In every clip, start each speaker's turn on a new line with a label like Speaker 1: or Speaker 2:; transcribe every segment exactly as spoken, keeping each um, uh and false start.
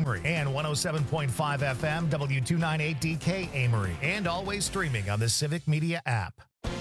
Speaker 1: Amory, and one oh seven point five F M W two ninety-eight D K Amory, and always streaming on the Civic Media app.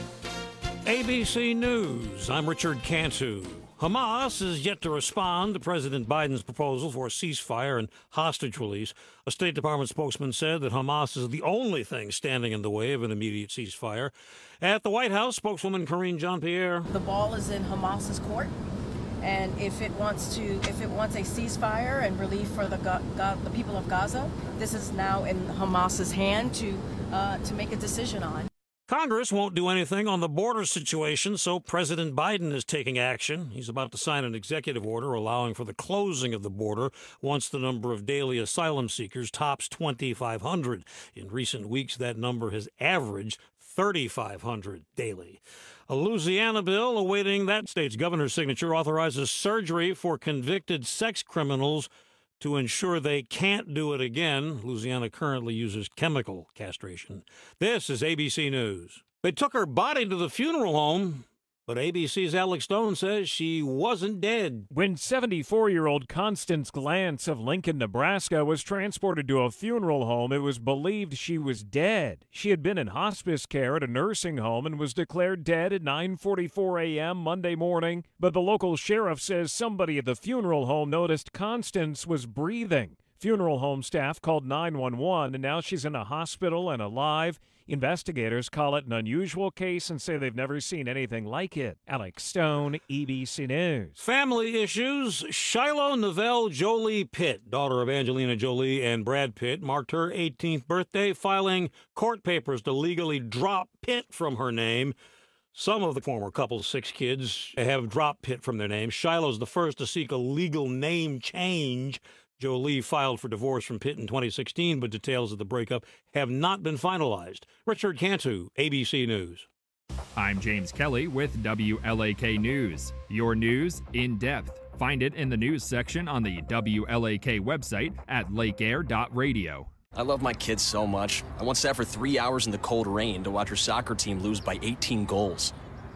Speaker 2: A B C News, I'm Richard Cantu. Hamas is yet to respond to President Biden's proposal for a ceasefire and hostage release. A State Department spokesman said that Hamas is the only thing standing in the way of an immediate ceasefire. At the White House, spokeswoman Karine Jean-Pierre.
Speaker 3: The ball is in Hamas's court, and if it wants to, if it wants a ceasefire and relief for the Ga- Ga- the people of Gaza, this is now in Hamas's hand to uh, to make a decision on.
Speaker 2: Congress won't do anything on the border situation, so President Biden is taking action. He's about to sign an executive order allowing for the closing of the border once the number of daily asylum seekers tops twenty-five hundred. In recent weeks, that number has averaged thirty-five hundred daily. A Louisiana bill awaiting that state's governor's signature authorizes surgery for convicted sex criminals to ensure they can't do it again. Louisiana currently uses chemical castration. This is A B C News. They took her body to the funeral home, but A B C's Alex Stone says she wasn't dead.
Speaker 4: When seventy-four-year-old Constance Glantz of Lincoln, Nebraska, was transported to a funeral home, it was believed she was dead. She had been in hospice care at a nursing home and was declared dead at nine forty-four a.m. Monday morning. But the local sheriff says somebody at the funeral home noticed Constance was breathing. Funeral home staff called nine one one, and now she's in a hospital and alive. Investigators call it an unusual case and say they've never seen anything like it. Alex Stone, A B C News.
Speaker 2: Family issues. Shiloh Novell Jolie Pitt, daughter of Angelina Jolie and Brad Pitt, marked her eighteenth birthday, filing court papers to legally drop Pitt from her name. Some of the former couple's six kids have dropped Pitt from their name. Shiloh's the first to seek a legal name change. Jolie filed for divorce from Pitt in twenty sixteen, but details of the breakup have not been finalized. Richard Cantu, A B C News.
Speaker 5: I'm James Kelly with W L A K News. Your news in depth. Find it in the news section on the W L A K website at lake air dot radio.
Speaker 6: I love my kids so much. I once sat for three hours in the cold rain to watch her soccer team lose by eighteen goals.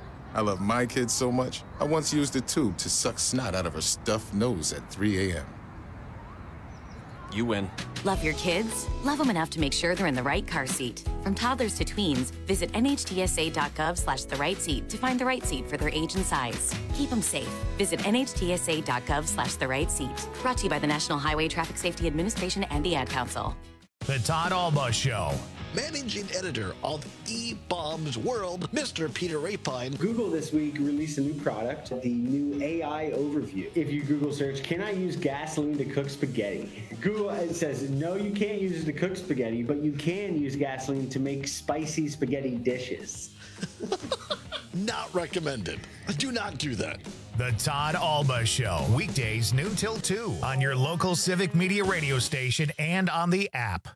Speaker 7: I love my kids so much, I once used a tube to suck snot out of her stuffed nose at three a.m.
Speaker 6: You win.
Speaker 8: Love your kids? Love them enough to make sure they're in the right car seat. From toddlers to tweens, visit N H T S A dot gov slash the right seat to find the right seat for their age and size. Keep them safe. Visit N H T S A dot gov slash the right seat. Brought to you by the National Highway Traffic Safety Administration and the Ad Council.
Speaker 1: The Todd Alba Show.
Speaker 9: Managing editor of eBaum's World, Mister Peter Rapine.
Speaker 10: Google this week released a new product, the new A I overview. If you Google search, can I use gasoline to cook spaghetti? Google it says, no, you can't use it to cook spaghetti, but you can use gasoline to make spicy spaghetti dishes.
Speaker 9: Not recommended. Do not do that.
Speaker 1: The Todd Alba Show. Weekdays noon till two on your local Civic Media radio station and on the app.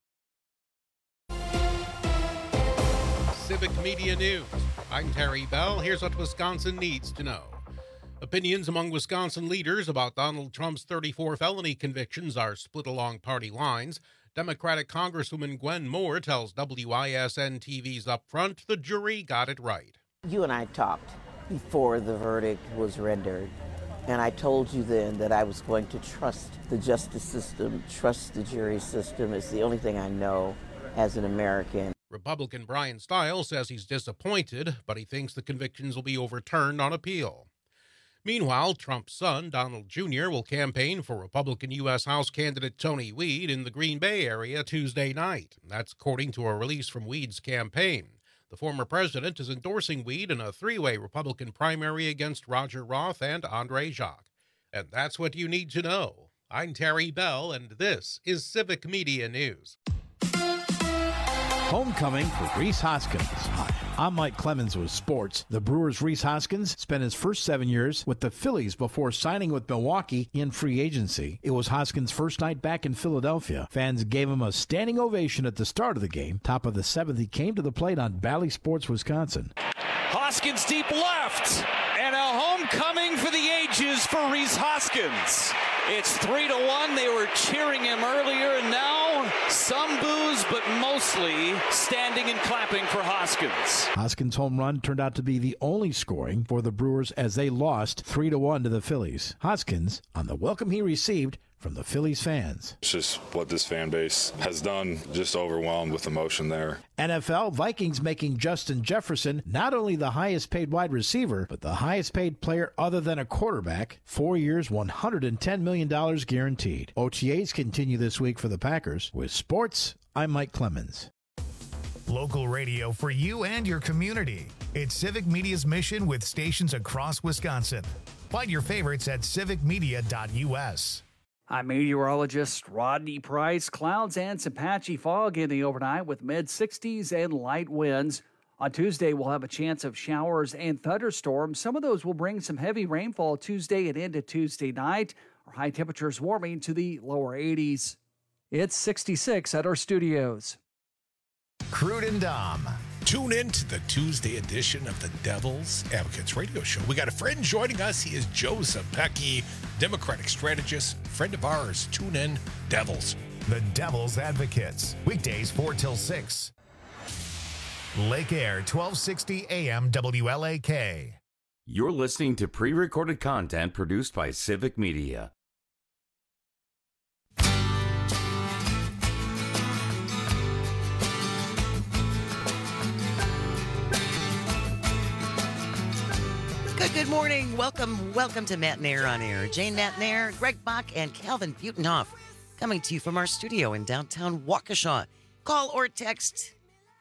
Speaker 11: Civic Media News. I'm Terry Bell. Here's what Wisconsin needs to know. Opinions among Wisconsin leaders about Donald Trump's thirty-four felony convictions are split along party lines. Democratic Congresswoman Gwen Moore tells W I S N T V's Upfront the jury got it right.
Speaker 12: You and I talked before the verdict was rendered, and I told you then that I was going to trust the justice system, trust the jury system. It's the only thing I know as an American.
Speaker 11: Republican Brian Stiles says he's disappointed, but he thinks the convictions will be overturned on appeal. Meanwhile, Trump's son, Donald Junior, will campaign for Republican U S House candidate Tony Weed in the Green Bay area Tuesday night. That's according to a release from Weed's campaign. The former president is endorsing Weed in a three-way Republican primary against Roger Roth and Andre Jacques. And that's what you need to know. I'm Terry Bell, and this is Civic Media News.
Speaker 13: Homecoming for Rhys Hoskins. Hi, I'm Mike Clemens with sports. The Brewers' Rhys Hoskins spent his first seven years with the Phillies before signing with Milwaukee in free agency. It was Hoskins' first night back in Philadelphia. Fans gave him a standing ovation at the start of the game. Top of the seventh, he came to the plate on Bally Sports, Wisconsin.
Speaker 14: Hoskins deep left, and a homecoming for the ages for Rhys Hoskins. It's three to one. They were cheering him earlier, and now some boos, but most mostly standing and clapping for Hoskins.
Speaker 13: Hoskins' home run turned out to be the only scoring for the Brewers as they lost three to one to the Phillies. Hoskins on the welcome he received from the Phillies fans.
Speaker 15: It's just what this fan base has done, just overwhelmed with emotion there.
Speaker 13: N F L, Vikings making Justin Jefferson not only the highest paid wide receiver, but the highest paid player other than a quarterback. Four years, one hundred ten million dollars guaranteed. O T As continue this week for the Packers. With sports, I'm Mike Clemens.
Speaker 1: Local radio for you and your community. It's Civic Media's mission with stations across Wisconsin. Find your favorites at civic media dot u s.
Speaker 16: I'm meteorologist Rodney Price. Clouds and some patchy fog in the overnight with mid sixties and light winds. On Tuesday, we'll have a chance of showers and thunderstorms. Some of those will bring some heavy rainfall Tuesday and into Tuesday night. Our high temperatures warming to the lower eighties. It's sixty-six at our studios.
Speaker 1: Crude and Dom.
Speaker 17: Tune in to the Tuesday edition of the Devil's Advocates radio show. We got a friend joining us. He is Joe Zepecki, Democratic strategist, friend of ours. Tune in, Devils.
Speaker 1: The Devil's Advocates. Weekdays four till six. Lake Air, twelve sixty A M W L A K.
Speaker 18: You're listening to pre-recorded content produced by Civic Media.
Speaker 19: Good, good morning. Welcome, welcome to Matt Nair on Air. Jane Matt Nair, Greg Bach, and Calvin Butenhoff coming to you from our studio in downtown Waukesha. Call or text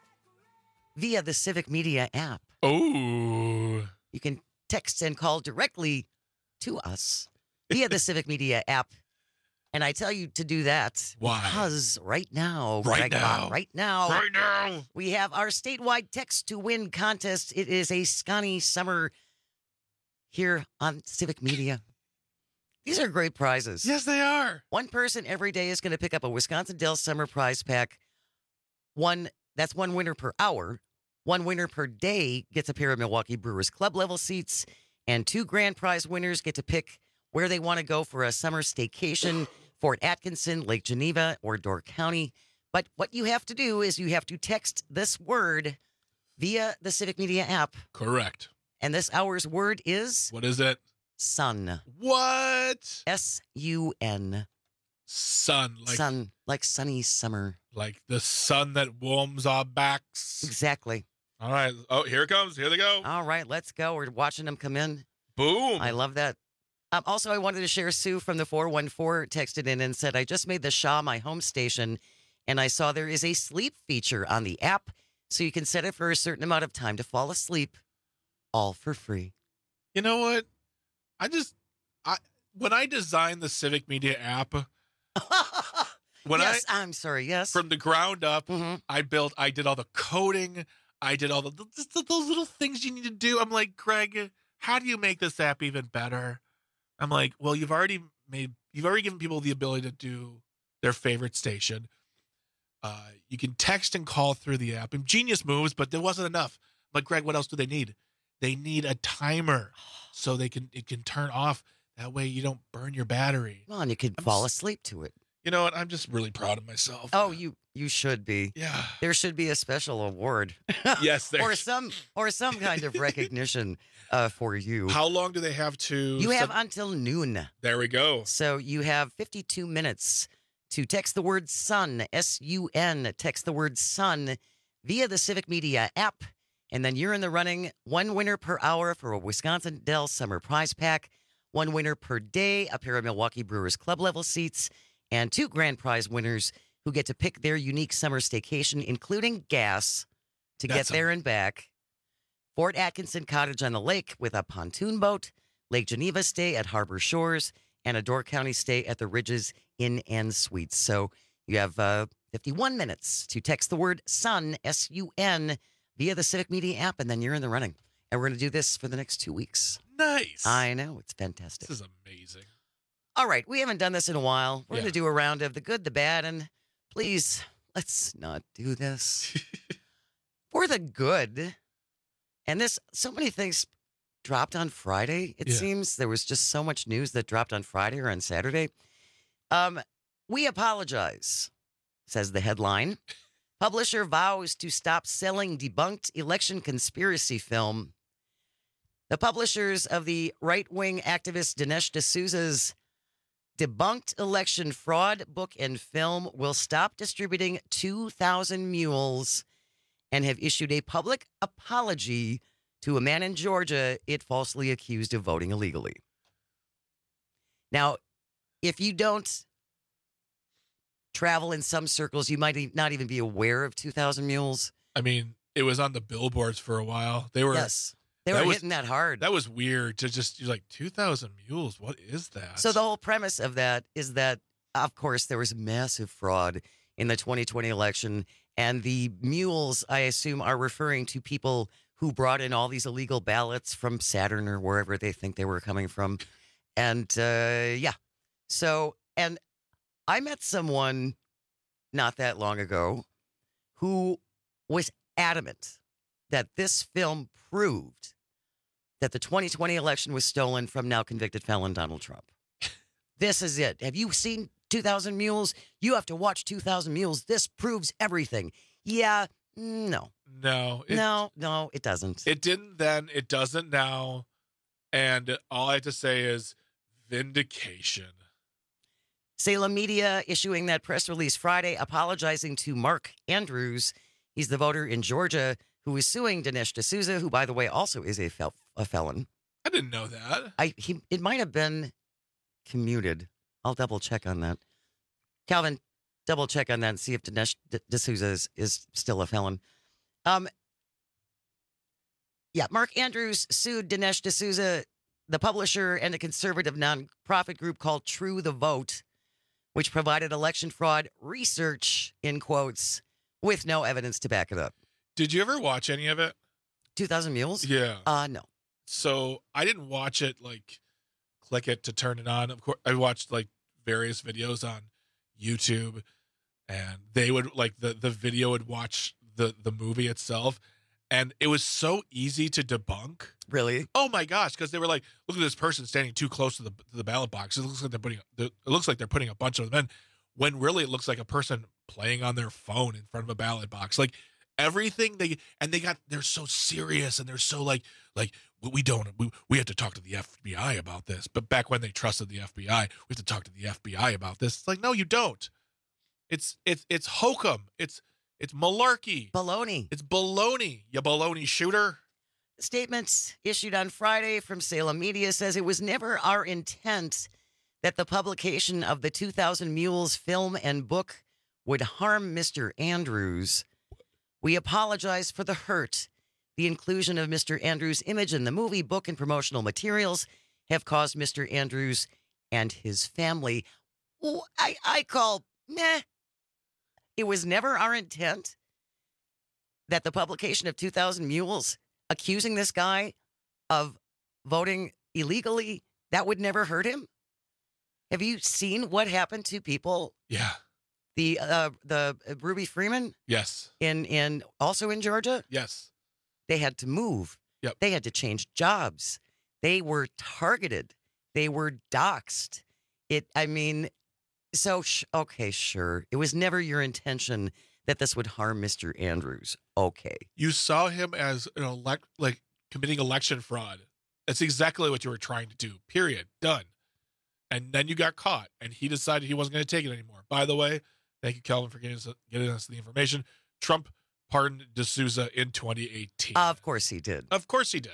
Speaker 19: via the Civic Media app.
Speaker 17: Oh.
Speaker 19: You can text and call directly to us via the Civic Media app. And I tell you to do that
Speaker 17: Why?
Speaker 19: Because right now,
Speaker 17: Right
Speaker 19: Greg
Speaker 17: now.
Speaker 19: Bach, right now,
Speaker 17: Right now.
Speaker 19: we have our statewide text to win contest. It is a Scotty Summer here on Civic Media. These are great prizes.
Speaker 17: Yes, they are.
Speaker 19: One person every day is going to pick up a Wisconsin Dells Summer Prize Pack. One, that's one winner per hour. One winner per day gets a pair of Milwaukee Brewers club level seats, and two grand prize winners get to pick where they want to go for a summer staycation, Fort Atkinson, Lake Geneva, or Door County. But what you have to do is you have to text this word via the Civic Media app.
Speaker 17: Correct.
Speaker 19: And this hour's word is?
Speaker 17: What is it?
Speaker 19: Sun.
Speaker 17: What?
Speaker 19: S U N.
Speaker 17: Sun. Like,
Speaker 19: sun. Like sunny summer.
Speaker 17: Like the sun that warms our backs.
Speaker 19: Exactly.
Speaker 17: All right. Oh, here it comes. Here they go.
Speaker 19: All right, let's go. We're watching them come in.
Speaker 17: Boom.
Speaker 19: I love that. Um, also, I wanted to share Sue from the four one four texted in and said, I just made the Shaw my home station, and I saw there is a sleep feature on the app, so you can set it for a certain amount of time to fall asleep. All for free.
Speaker 17: You know what? I just, I when I designed the Civic Media app, when
Speaker 19: yes,
Speaker 17: I,
Speaker 19: I'm sorry, yes.
Speaker 17: from the ground up,
Speaker 19: mm-hmm.
Speaker 17: I built, I did all the coding, I did all the, the those little things you need to do. I'm like, Greg, how do you make this app even better? I'm like, well, you've already made, you've already given people the ability to do their favorite station. Uh, you can text and call through the app. And genius moves, but there wasn't enough. I'm like, Greg, what else do they need? They need a timer so they can it can turn off. That way you don't burn your battery.
Speaker 19: Well, and you could
Speaker 17: I'm
Speaker 19: fall
Speaker 17: just,
Speaker 19: asleep to it.
Speaker 17: You know what? I'm just really proud of myself.
Speaker 19: Oh, you you should be.
Speaker 17: Yeah.
Speaker 19: There should be a special award.
Speaker 17: Yes, there
Speaker 19: or some or some kind of recognition uh, for you.
Speaker 17: How long do they have to?
Speaker 19: You have
Speaker 17: sub-
Speaker 19: until noon.
Speaker 17: There we go.
Speaker 19: So you have fifty-two minutes to text the word sun, S U N. Text the word sun via the Civic Media app. And then you're in the running. One winner per hour for a Wisconsin Dells Summer Prize Pack. One winner per day, a pair of Milwaukee Brewers club level seats. And two grand prize winners who get to pick their unique summer staycation, including gas to
Speaker 17: That's
Speaker 19: get there and back. Fort Atkinson Cottage on the Lake with a pontoon boat. Lake Geneva stay at Harbor Shores. And a Door County stay at the Ridges Inn and Suites. So you have uh, fifty-one minutes to text the word sun, S U N, via the Civic Media app, and then you're in the running. And we're going to do this for the next two weeks.
Speaker 17: Nice.
Speaker 19: I know. It's fantastic.
Speaker 17: This is amazing.
Speaker 19: All right. We haven't done this in a while. We're
Speaker 17: Yeah.
Speaker 19: going to do a round of the good, the bad, and please, let's not do this. For the good, and this, so many things dropped on Friday, it
Speaker 17: Yeah.
Speaker 19: seems. There was just so much news that dropped on Friday or on Saturday. Um, we apologize, says the headline. Publisher vows to stop selling debunked election conspiracy film. The publishers of the right-wing activist Dinesh D'Souza's debunked election fraud book and film will stop distributing two thousand mules and have issued a public apology to a man in Georgia it falsely accused of voting illegally. Now, if you don't travel in some circles, you might e- not even be aware of two thousand mules.
Speaker 17: I mean, it was on the billboards for a while. They were
Speaker 19: Yes. They were
Speaker 17: that was-
Speaker 19: hitting that hard.
Speaker 17: That was weird to just you're like two thousand mules. What is that?
Speaker 19: So the whole premise of that is that, of course, there was massive fraud in the twenty twenty election, and the mules, I assume, are referring to people who brought in all these illegal ballots from Saturn or wherever they think they were coming from. And uh, yeah, so, and I met someone not that long ago who was adamant that this film proved that the twenty twenty election was stolen from now convicted felon Donald Trump. This is it. Have you seen two thousand Mules? You have to watch two thousand Mules. This proves everything. Yeah, no.
Speaker 17: No. It,
Speaker 19: no, no, it doesn't.
Speaker 17: It didn't then. It doesn't now. And all I have to say is vindication.
Speaker 19: Salem Media issuing that press release Friday apologizing to Mark Andrews. He's the voter in Georgia who is suing Dinesh D'Souza, who, by the way, also is a, fel- a felon.
Speaker 17: I didn't know that.
Speaker 19: I he It might have been commuted. I'll double check on that. Calvin, double check on that and see if Dinesh D- D'Souza is, is still a felon. Um, yeah, Mark Andrews sued Dinesh D'Souza, the publisher, and a conservative nonprofit group called True the Vote, which provided election fraud research, in quotes, with no evidence to back it up.
Speaker 17: Did you ever watch any of it?
Speaker 19: two thousand Mules?
Speaker 17: Yeah.
Speaker 19: Uh, no.
Speaker 17: So I didn't watch it, like, click it to turn it on. Of course, I watched, like, various videos on YouTube, and they would, like, the, the video would watch the, the movie itself, and it was so easy to debunk.
Speaker 19: Really?
Speaker 17: Oh, my gosh, because they were like, look at this person standing too close to the, to the ballot box. It looks like they're putting it looks like they're putting a bunch of them in, when really it looks like a person playing on their phone in front of a ballot box. Like, everything they and they got they're so serious, and they're so like like we don't we, we have to talk to the F B I about this. But back when they trusted the F B I, we have to talk to the F B I about this. It's like, no, you don't. It's it's it's hokum. It's it's malarkey.
Speaker 19: Baloney.
Speaker 17: It's baloney. You baloney shooter.
Speaker 19: The statement issued on Friday from Salem Media says it was never our intent that the publication of the two thousand Mules film and book would harm Mister Andrews. We apologize for the hurt. The inclusion of Mister Andrews' image in the movie, book, and promotional materials have caused Mister Andrews and his family. Well, I, I call, meh. It was never our intent that the publication of two thousand Mules accusing this guy of voting illegally, that would never hurt him. Have you seen what happened to people?
Speaker 17: Yeah.
Speaker 19: The uh, the Ruby Freeman?
Speaker 17: Yes.
Speaker 19: In in also in Georgia?
Speaker 17: Yes.
Speaker 19: They had to move.
Speaker 17: Yep.
Speaker 19: They had to change jobs. They were targeted. They were doxxed. It I mean, so sh- okay, sure. It was never your intention that this would harm Mister Andrews. Okay.
Speaker 17: You saw him as an elect like committing election fraud. That's exactly what you were trying to do. Period. Done. And then you got caught, and he decided he wasn't going to take it anymore. By the way, thank you, Calvin, for getting us, getting us the information. Trump pardoned D'Souza in twenty eighteen.
Speaker 19: Uh, of course he did.
Speaker 17: Of course he did.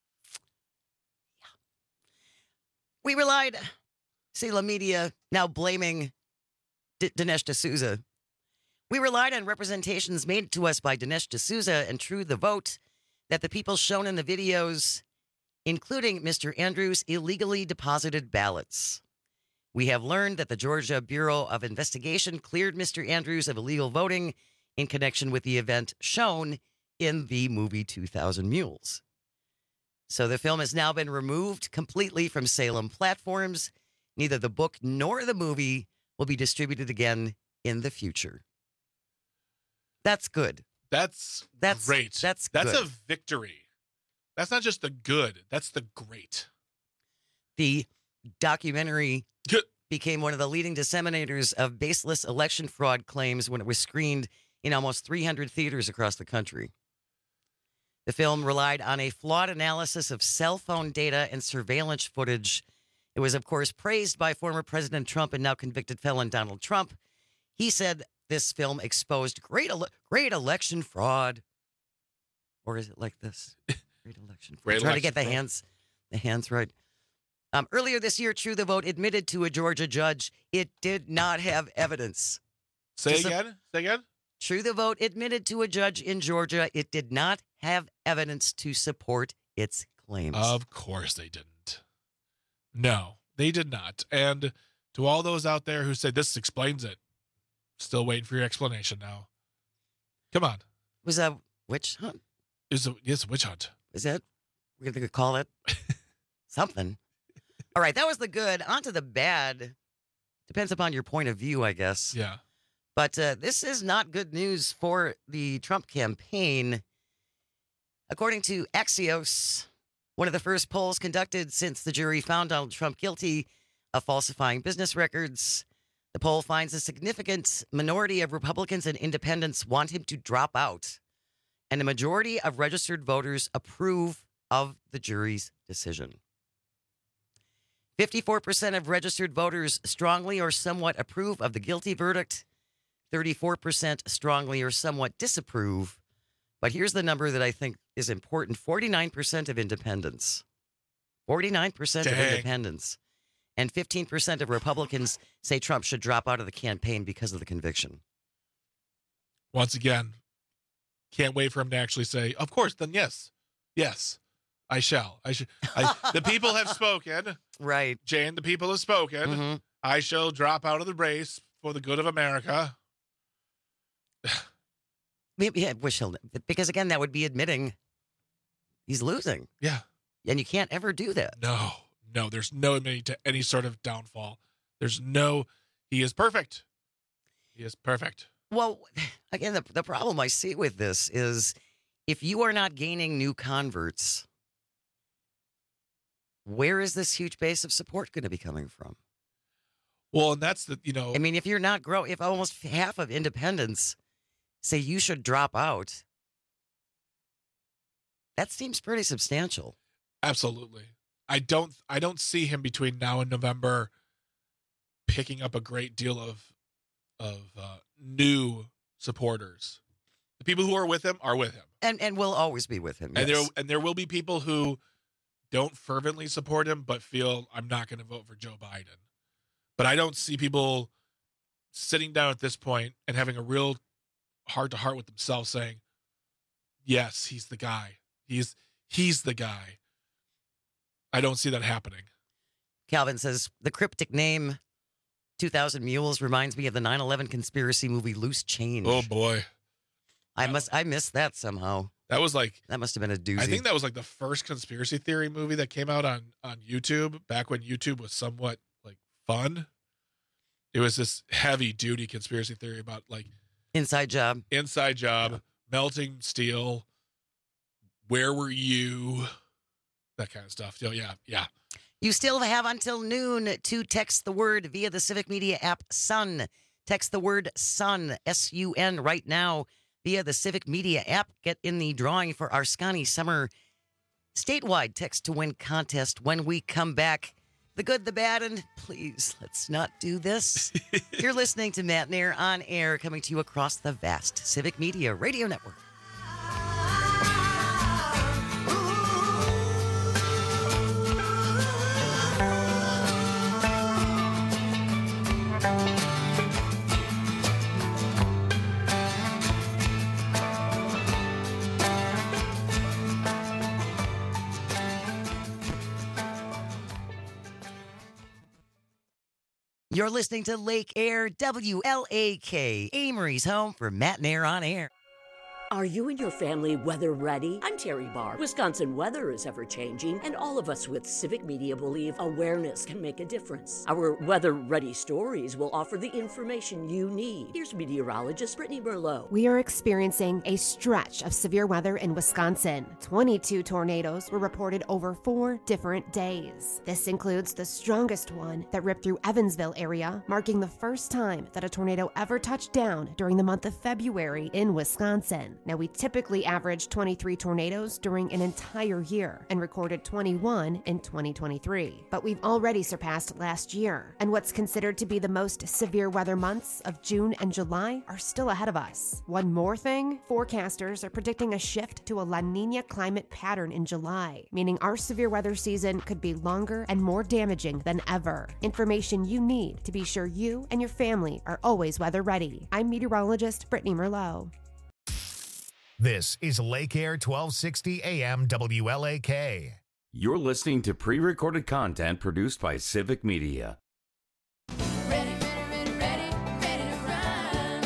Speaker 19: Yeah. We relied, Salem Media now blaming D- Dinesh D'Souza. We relied on representations made to us by Dinesh D'Souza and True the Vote that the people shown in the videos, including Mister Andrews, illegally deposited ballots. We have learned that the Georgia Bureau of Investigation cleared Mister Andrews of illegal voting in connection with the event shown in the movie two thousand Mules. So the film has now been removed completely from Salem platforms. Neither the book nor the movie will be distributed again in the future. That's good.
Speaker 17: That's,
Speaker 19: that's
Speaker 17: great.
Speaker 19: That's
Speaker 17: That's
Speaker 19: good.
Speaker 17: a victory. That's not just the good. That's the great.
Speaker 19: The documentary became one of the leading disseminators of baseless election fraud claims when it was screened in almost three hundred theaters across the country. The film relied on a flawed analysis of cell phone data and surveillance footage. It was, of course, praised by former President Trump and now convicted felon Donald Trump. He said this film exposed great ele- great election fraud. Or is it like this? Great election fraud.
Speaker 17: Great
Speaker 19: Trying
Speaker 17: election
Speaker 19: to get the
Speaker 17: fraud.
Speaker 19: hands, the hands right. Um, earlier this year, True the Vote admitted to a Georgia judge it did not have evidence.
Speaker 17: Say
Speaker 19: To su-
Speaker 17: again. Say again.
Speaker 19: True the Vote admitted to a judge in Georgia it did not have evidence to support its claims.
Speaker 17: Of course they didn't. No, they did not. And to all those out there who say this explains it, still waiting for your explanation now. Come on.
Speaker 19: Was a witch hunt?
Speaker 17: It's a, it's a witch hunt.
Speaker 19: Is that we're going to call it something? All right, that was the good. On to the bad. Depends upon your point of view, I guess.
Speaker 17: Yeah.
Speaker 19: But uh, this is not good news for the Trump campaign. According to Axios, one of the first polls conducted since the jury found Donald Trump guilty of falsifying business records, the poll finds a significant minority of Republicans and independents want him to drop out, and a majority of registered voters approve of the jury's decision. fifty-four percent of registered voters strongly or somewhat approve of the guilty verdict. thirty-four percent strongly or somewhat disapprove. But here's the number that I think is important. forty-nine percent of independents. forty-nine percent of
Speaker 17: Dang.
Speaker 19: independents. And fifteen percent of Republicans say Trump should drop out of the campaign because of the conviction.
Speaker 17: Once again, can't wait for him to actually say, of course, then yes. Yes, I shall. I should. I, the people have spoken.
Speaker 19: Right.
Speaker 17: Jane, the people have spoken.
Speaker 19: Mm-hmm.
Speaker 17: I shall drop out of the race for the good of America.
Speaker 19: Maybe I wish he'll, because again, that would be admitting he's losing.
Speaker 17: Yeah.
Speaker 19: And you can't ever do that.
Speaker 17: No, no, there's no admitting to any sort of downfall. There's no, he is perfect. He is perfect.
Speaker 19: Well, again, the, the problem I see with this is if you are not gaining new converts, where is this huge base of support going to be coming from?
Speaker 17: Well, and that's the, you know.
Speaker 19: I mean, if you're not growing, if almost half of independents say you should drop out, that seems pretty substantial.
Speaker 17: Absolutely. I don't, I don't see him between now and November picking up a great deal of, of uh, new supporters. The people who are with him are with him.
Speaker 19: And and will always be with him.
Speaker 17: And
Speaker 19: yes.
Speaker 17: there and there will be people who don't fervently support him, but feel I'm not going to vote for Joe Biden. But I don't see people sitting down at this point and having a real heart to heart with themselves saying, yes, he's the guy. He's he's the guy. I don't see that happening.
Speaker 19: Calvin says the cryptic name two thousand Mules reminds me of the nine eleven conspiracy movie Loose Change.
Speaker 17: Oh boy.
Speaker 19: I must I missed that somehow.
Speaker 17: That was like
Speaker 19: that must have been a doozy.
Speaker 17: I think that was like the first conspiracy theory movie that came out on on YouTube back when YouTube was somewhat like fun. It was this heavy duty conspiracy theory about like
Speaker 19: inside job,
Speaker 17: inside job,
Speaker 19: yeah.
Speaker 17: melting steel. Where were you? That kind of stuff. So yeah, yeah.
Speaker 19: You still have until noon to text the word via the Civic Media app SUN. Text the word SUN, S U N, right now via the Civic Media app. Get in the drawing for our Scotty Summer statewide text to win contest when we come back. The good, the bad, and please, let's not do this. You're listening to Matt Nair on air, coming to you across the vast Civic Media Radio Network. You're listening to Lake Air, W L A K, Amory's home for Matt Nair on air.
Speaker 20: Are you and your family weather ready? I'm Terry Barr. Wisconsin weather is ever changing, and all of us with Civic Media believe awareness can make a difference. Our weather ready stories will offer the information you need. Here's meteorologist Brittany Merlot.
Speaker 21: We are experiencing a stretch of severe weather in Wisconsin. twenty-two tornadoes were reported over four different days. This includes the strongest one that ripped through Evansville area, marking the first time that a tornado ever touched down during the month of February in Wisconsin. Now, we typically average twenty-three tornadoes during an entire year and recorded twenty-one in twenty twenty-three. But we've already surpassed last year, and what's considered to be the most severe weather months of June and July are still ahead of us. One more thing, forecasters are predicting a shift to a La Niña climate pattern in July, meaning our severe weather season could be longer and more damaging than ever. Information you need to be sure you and your family are always weather ready. I'm meteorologist Brittany Merlot.
Speaker 1: This is Lake Air twelve sixty A M W L A K.
Speaker 18: You're listening to pre-recorded content produced by Civic Media.
Speaker 22: Ready, ready, ready, ready, ready to run.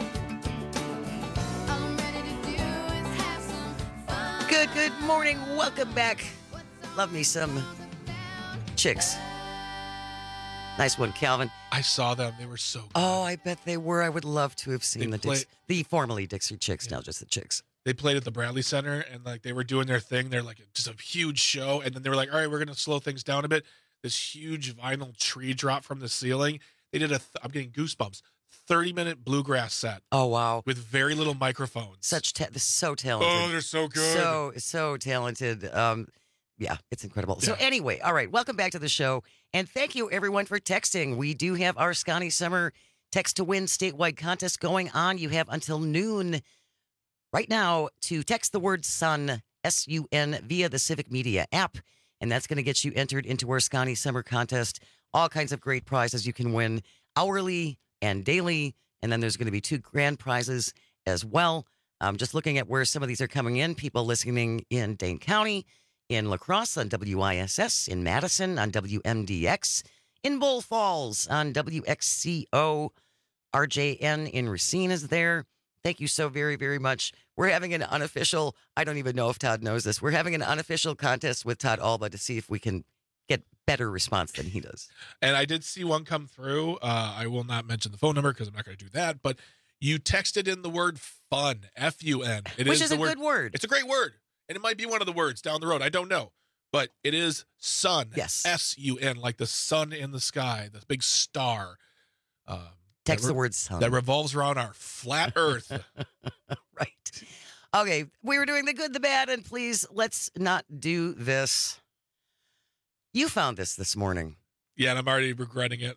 Speaker 22: All I'm ready to do is have some fun.
Speaker 19: Good, good morning. Welcome back. Love me some chicks. Nice one, Calvin.
Speaker 17: I saw them. They were so good.
Speaker 19: Oh, I bet they were. I would love to have seen
Speaker 17: They
Speaker 19: the
Speaker 17: play-
Speaker 19: Dix- the formerly Dixie Chicks, now just the Chicks.
Speaker 17: They played at the Bradley Center, and like they were doing their thing. They're like just a huge show, and then they were like, "All right, we're gonna slow things down a bit." This huge vinyl tree drop from the ceiling. They did a. Th- I'm getting goosebumps. thirty minute bluegrass set.
Speaker 19: Oh wow!
Speaker 17: With very little microphones.
Speaker 19: Such ta- so talented.
Speaker 17: Oh, they're so good.
Speaker 19: So so talented. Um, yeah, it's incredible. So
Speaker 17: Yeah.
Speaker 19: anyway, all right, welcome back to the show, and thank you everyone for texting. We do have our Scotty Summer Text to Win statewide contest going on. You have until noon right now to text the word SUN, S U N, via the Civic Media app, and that's going to get you entered into our Scotty Summer contest. All kinds of great prizes you can win hourly and daily, and then there's going to be two grand prizes as well. Um, just looking at where some of these are coming in, people listening in Dane County, in La Crosse on W I S S, in Madison on W M D X, in Bull Falls on W X C O, R J N in Racine is there. Thank you so very, very much. We're having an unofficial, I don't even know if Todd knows this, we're having an unofficial contest with Todd Alba to see if we can get better response than he does.
Speaker 17: And I did see one come through. Uh, I will not mention the phone number because I'm not going to do that. But you texted in the word fun, F U N. It
Speaker 19: Which
Speaker 17: is
Speaker 19: is
Speaker 17: the
Speaker 19: a
Speaker 17: word.
Speaker 19: good word.
Speaker 17: It's a great word. And it might be one of the words down the road. I don't know. But it is sun.
Speaker 19: Yes.
Speaker 17: S U N, like the sun in the sky, the big star. Um,
Speaker 19: Text
Speaker 17: that
Speaker 19: the word sun.
Speaker 17: That revolves around our flat earth.
Speaker 19: Right. Okay, we were doing the good, the bad, and please, let's not do this. You found this this morning.
Speaker 17: Yeah, and I'm already regretting it.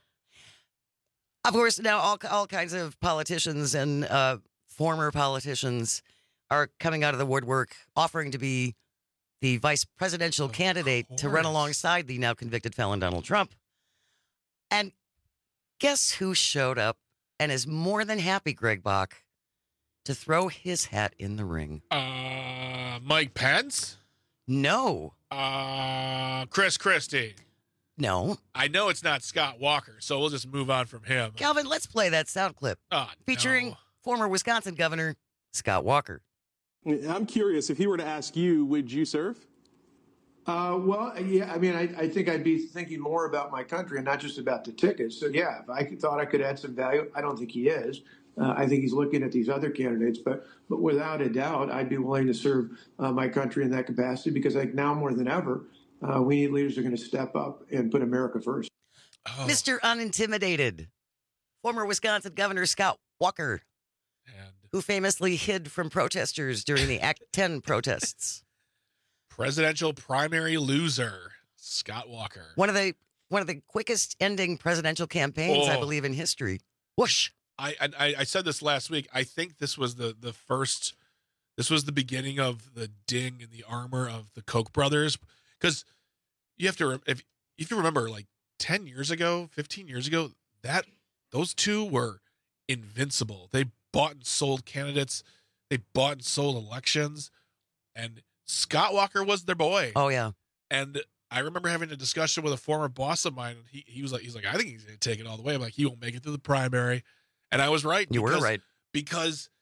Speaker 19: Of course, now all all kinds of politicians and uh, former politicians are coming out of the woodwork, offering to be the vice presidential candidate to run alongside the now convicted felon Donald Trump. And guess who showed up and is more than happy, Greg Bach, to throw his hat in the ring?
Speaker 17: Uh, Mike Pence?
Speaker 19: No.
Speaker 17: Uh, Chris Christie?
Speaker 19: No.
Speaker 17: I know it's not Scott Walker, so we'll just move on from him.
Speaker 19: Calvin, let's play that sound clip
Speaker 17: Oh,
Speaker 19: featuring
Speaker 17: no.
Speaker 19: former Wisconsin Governor Scott Walker.
Speaker 23: I'm curious, if he were to ask you, would you serve?
Speaker 24: Uh, well, yeah, I mean, I, I think I'd be thinking more about my country and not just about the tickets. So, yeah, if I could, thought I could add some value, I don't think he is. Uh, I think he's looking at these other candidates, but but without a doubt, I'd be willing to serve uh, my country in that capacity because, like, now more than ever, uh, we need leaders who are going to step up and put America first.
Speaker 17: Oh.
Speaker 19: Mister Unintimidated, former Wisconsin Governor Scott Walker,
Speaker 17: and
Speaker 19: who famously hid from protesters during the Act ten protests.
Speaker 17: Presidential primary loser, Scott Walker.
Speaker 19: One of the one of the quickest ending presidential campaigns, I
Speaker 17: Oh.
Speaker 19: believe, in history. Whoosh.
Speaker 17: I, I I said this last week. I think this was the the first. This was the beginning of the ding in the armor of the Koch brothers, because you have to re- if if you remember, like ten years ago, fifteen years ago, that those two were invincible. They bought and sold candidates. They bought and sold elections, and Scott Walker was their boy.
Speaker 19: Oh yeah.
Speaker 17: And I remember having a discussion with a former boss of mine, and he he was like, he's like, I think he's going to take it all the way. I'm like, he won't make it through the primary, and I was right.
Speaker 19: You were
Speaker 17: because-
Speaker 19: right.
Speaker 17: because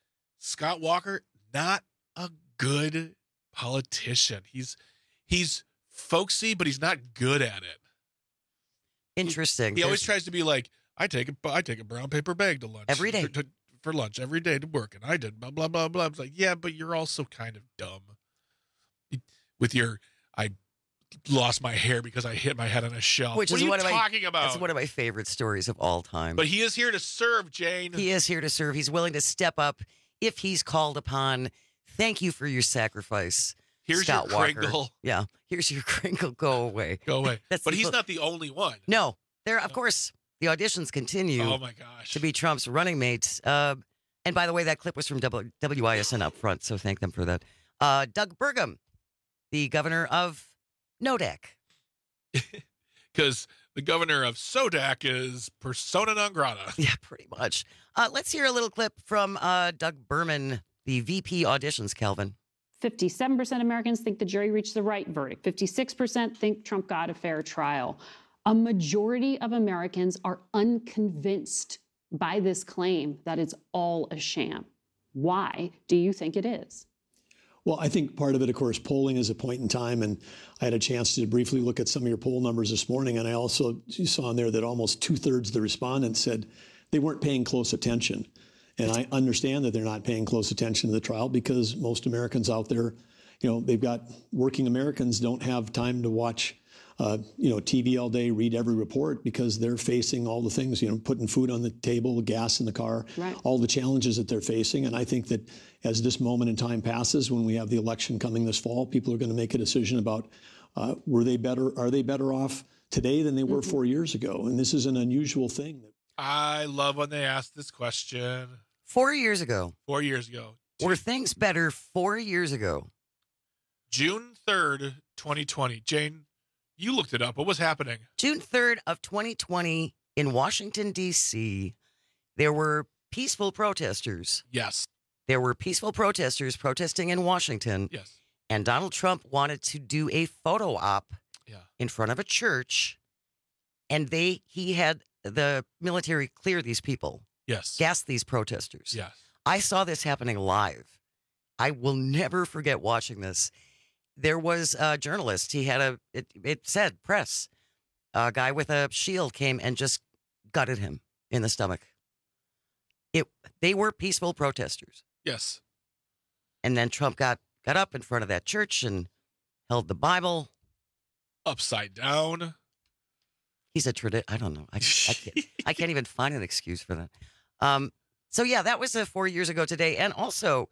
Speaker 17: Scott Walker, not a good politician. He's he's folksy, but he's not good at it.
Speaker 19: Interesting.
Speaker 17: He, he always tries to be like, I take a I take a brown paper bag to lunch
Speaker 19: every day
Speaker 17: for, to, for lunch every day to work, and I did blah blah blah blah. It's like, yeah, but you're also kind of dumb with your I lost my hair because I hit my head on a shelf.
Speaker 19: Which
Speaker 17: what
Speaker 19: is
Speaker 17: are you
Speaker 19: one of
Speaker 17: talking
Speaker 19: my,
Speaker 17: about?
Speaker 19: That's one of my favorite stories of all time.
Speaker 17: But he is here to serve, Jane.
Speaker 19: He is here to serve. He's willing to step up if he's called upon. Thank you for your sacrifice.
Speaker 17: Here's
Speaker 19: Scott
Speaker 17: your
Speaker 19: Walker.
Speaker 17: Kringle.
Speaker 19: Yeah, here's your Kringle. Go away.
Speaker 17: Go away.
Speaker 19: That's
Speaker 17: but
Speaker 19: the-
Speaker 17: he's not the only one.
Speaker 19: No, there. Of course, the auditions continue.
Speaker 17: Oh my gosh.
Speaker 19: To be Trump's running mate. Uh, and by the way, that clip was from W I S N up front, so thank them for that. Uh, Doug Burgum, the governor of Nodak.
Speaker 17: Because the governor of Sodak is persona non grata.
Speaker 19: Yeah, pretty much. Uh, let's hear a little clip from uh, Doug Berman, the V P auditions, Calvin.
Speaker 2: fifty-seven percent of Americans think the jury reached the right verdict. fifty-six percent think Trump got a fair trial. A majority of Americans are unconvinced by this claim that it's all a sham. Why do you think it is?
Speaker 3: Well, I think part of it, of course, polling is a point in time, and I had a chance to briefly look at some of your poll numbers this morning, and I also saw in there that almost two-thirds of the respondents said they weren't paying close attention. And I understand that they're not paying close attention to the trial because most Americans out there, you know, they've got working Americans don't have time to watch, uh, you know, T V all day, read every report because they're facing all the things, you know, putting food on the table, gas in the car,
Speaker 2: right.
Speaker 3: all the challenges that they're facing. And I think that as this moment in time passes, when we have the election coming this fall, people are going to make a decision about uh, were they better, are they better off today than they were mm-hmm. four years ago? And this is an unusual thing.
Speaker 17: I love when they ask this question.
Speaker 19: Four years ago.
Speaker 17: Four years ago.
Speaker 19: Were things better four years ago?
Speaker 17: June third, twenty twenty. Jane, you looked it up. What was happening?
Speaker 19: June third of twenty twenty in Washington, D C, there were peaceful protesters.
Speaker 17: Yes.
Speaker 19: There were peaceful protesters protesting in Washington.
Speaker 17: Yes.
Speaker 19: And Donald Trump wanted to do a photo op
Speaker 17: yeah.
Speaker 19: in front of a church. And they he had the military clear these people.
Speaker 17: Yes.
Speaker 19: Gas these protesters.
Speaker 17: Yes.
Speaker 19: I saw this happening live. I will never forget watching this. There was a journalist. He had a, it, it said press. A guy with a shield came and just gutted him in the stomach. It. They were peaceful protesters.
Speaker 17: Yes.
Speaker 19: And then Trump got, got up in front of that church and held the Bible.
Speaker 17: Upside down.
Speaker 19: He's a tradi- I don't know. I, I, can't, I can't even find an excuse for that. Um, so, yeah, that was uh, four years ago today. And also,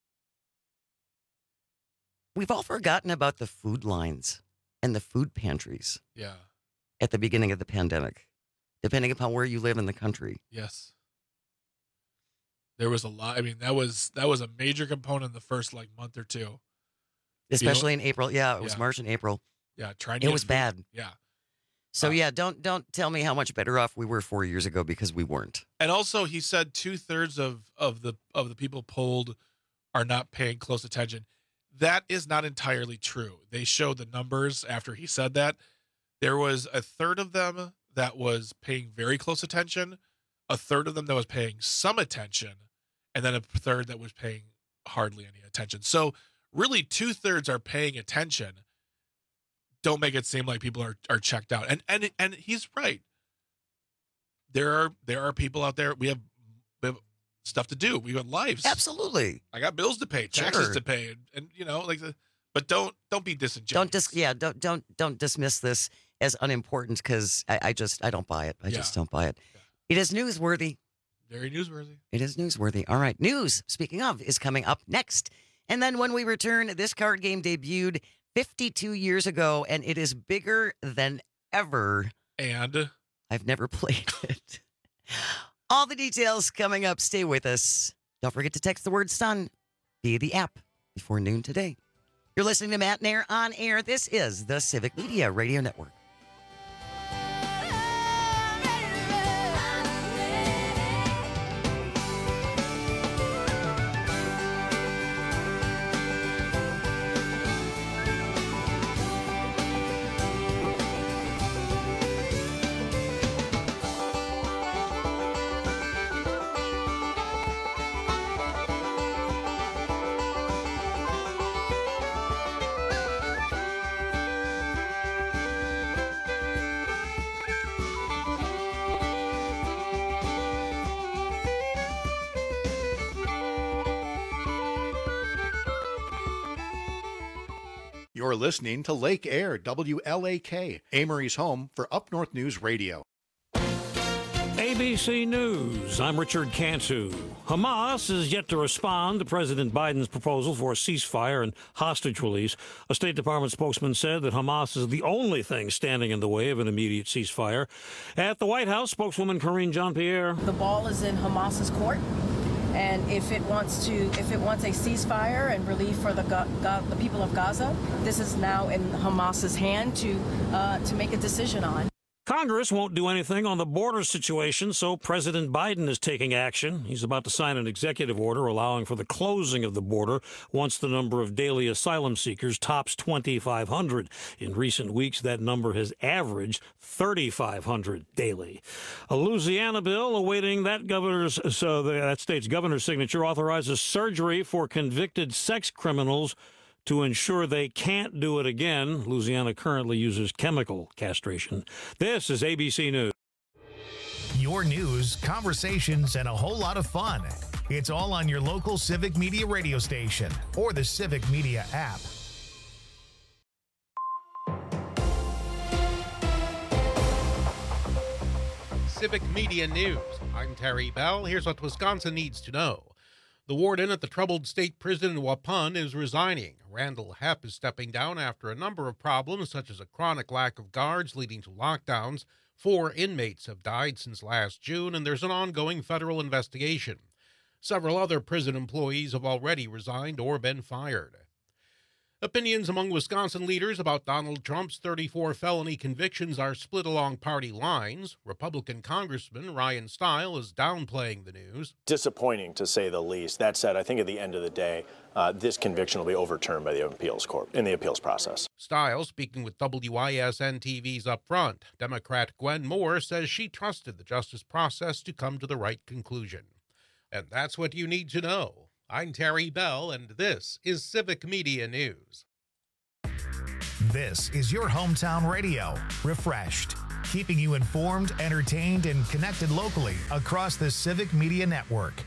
Speaker 19: we've all forgotten about the food lines and the food pantries.
Speaker 17: Yeah.
Speaker 19: At the beginning of the pandemic, depending upon where you live in the country.
Speaker 17: Yes. There was a lot. I mean, that was that was a major component in the first like month or two.
Speaker 19: Especially
Speaker 17: you know,
Speaker 19: in April. Yeah, it was
Speaker 17: yeah.
Speaker 19: March and April.
Speaker 17: Yeah, trying to
Speaker 19: It
Speaker 17: get
Speaker 19: was
Speaker 17: food.
Speaker 19: bad.
Speaker 17: Yeah.
Speaker 19: So, yeah, don't don't tell me how much better off we were four years ago because we weren't.
Speaker 17: And also, he said two thirds of, of the of the people polled are not paying close attention. That is not entirely true. They showed the numbers after he said that. There was a third of them that was paying very close attention, a third of them that was paying some attention, and then a third that was paying hardly any attention. So really, two thirds are paying attention. Don't make it seem like people are, are checked out. And and and he's right. There are there are people out there. We have, we have stuff to do. We got lives.
Speaker 19: Absolutely.
Speaker 17: I got bills to pay, taxes
Speaker 19: Sure.
Speaker 17: to pay, and, and you know, like the. But don't don't be disingenuous.
Speaker 19: Don't dis- yeah, don't don't don't dismiss this as unimportant because I, I just I don't buy it. I
Speaker 17: Yeah.
Speaker 19: just don't buy it. It is newsworthy.
Speaker 17: Very newsworthy.
Speaker 19: It is newsworthy. All right. News, speaking of, is coming up next. And then when we return, this card game debuted fifty-two years ago, and it is bigger than ever.
Speaker 17: And
Speaker 19: I've never played it. All the details coming up. Stay with us. Don't forget to text the word SUN via the app before noon today. You're listening to Matt Nair on air. This is the Civic Media Radio Network.
Speaker 4: You're listening to Lake Air, W L A K, Amory's home for Up North News Radio.
Speaker 5: A B C News, I'm Richard Cantu. Hamas is yet to respond to President Biden's proposal for a ceasefire and hostage release. A State Department spokesman said that Hamas is the only thing standing in the way of an immediate ceasefire. At the White House, spokeswoman Karine Jean-Pierre.
Speaker 6: The ball is in Hamas's court, and if it wants to, if it wants a ceasefire and relief for the Ga- Ga- the people of Gaza, this is now in Hamas's hand to uh, to make a decision on.
Speaker 5: Congress won't do anything on the border situation, so President Biden is taking action. He's about to sign an executive order allowing for the closing of the border once the number of daily asylum seekers tops twenty-five hundred. In recent weeks, that number has averaged thirty-five hundred daily. A Louisiana bill awaiting that governor's, so that state's governor's signature authorizes surgery for convicted sex criminals to ensure they can't do it again. Louisiana currently uses chemical castration. This is A B C News.
Speaker 1: Your news, conversations, and a whole lot of fun. It's all on your local Civic Media radio station or the Civic Media app.
Speaker 11: Civic Media News. I'm Terry Bell. Here's what Wisconsin needs to know. The warden at the troubled state prison in Waupun is resigning. Randall Hepp is stepping down after a number of problems, such as a chronic lack of guards leading to lockdowns. Four inmates have died since last June, and there's an ongoing federal investigation. Several other prison employees have already resigned or been fired. Opinions among Wisconsin leaders about Donald Trump's thirty-four felony convictions are split along party lines. Republican Congressman Ryan Steil is downplaying the news.
Speaker 7: Disappointing, to say the least. That said, I think at the end of the day, uh, this conviction will be overturned by the appeals court in the appeals process.
Speaker 11: Steil, speaking with W I S N T V's Upfront, Democrat Gwen Moore says she trusted the justice process to come to the right conclusion. And that's what you need to know. I'm Terry Bell, and this is Civic Media News.
Speaker 1: This is your hometown radio, refreshed, keeping you informed, entertained, and connected locally across the Civic Media Network.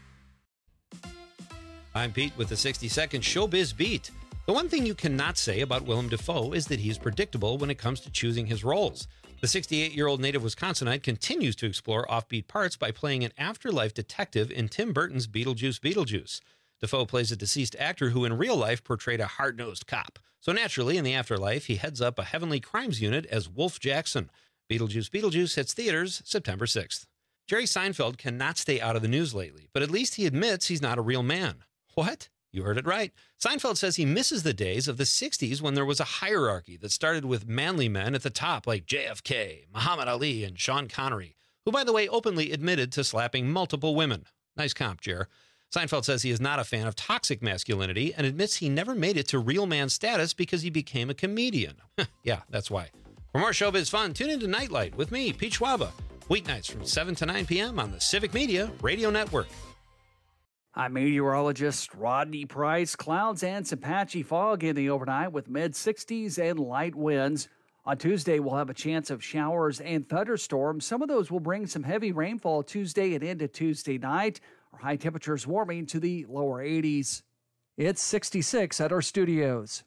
Speaker 25: I'm Pete with the sixty second Showbiz Beat. The one thing you cannot say about Willem Dafoe is that he's predictable when it comes to choosing his roles. The sixty-eight-year-old native Wisconsinite continues to explore offbeat parts by playing an afterlife detective in Tim Burton's Beetlejuice Beetlejuice. Dafoe plays a deceased actor who in real life portrayed a hard-nosed cop. So naturally, in the afterlife, he heads up a heavenly crimes unit as Wolf Jackson. Beetlejuice Beetlejuice hits theaters September sixth. Jerry Seinfeld cannot stay out of the news lately, but at least he admits he's not a real man. What? You heard it right. Seinfeld says he misses the days of the sixties when there was a hierarchy that started with manly men at the top like J F K, Muhammad Ali, and Sean Connery, who, by the way, openly admitted to slapping multiple women. Nice comp, Jer. Seinfeld says he is not a fan of toxic masculinity and admits he never made it to real man status because he became a comedian. Yeah, that's why. For more showbiz fun, tune into Nightlight with me, Pete Schwaba, weeknights from seven to nine p.m. on the Civic Media Radio Network.
Speaker 16: I'm meteorologist Rodney Price. Clouds and some patchy fog in the overnight with mid sixties and light winds. On Tuesday, we'll have a chance of showers and thunderstorms. Some of those will bring some heavy rainfall Tuesday and into Tuesday night. Our high temperatures warming to the lower eighties. It's sixty-six at our studios.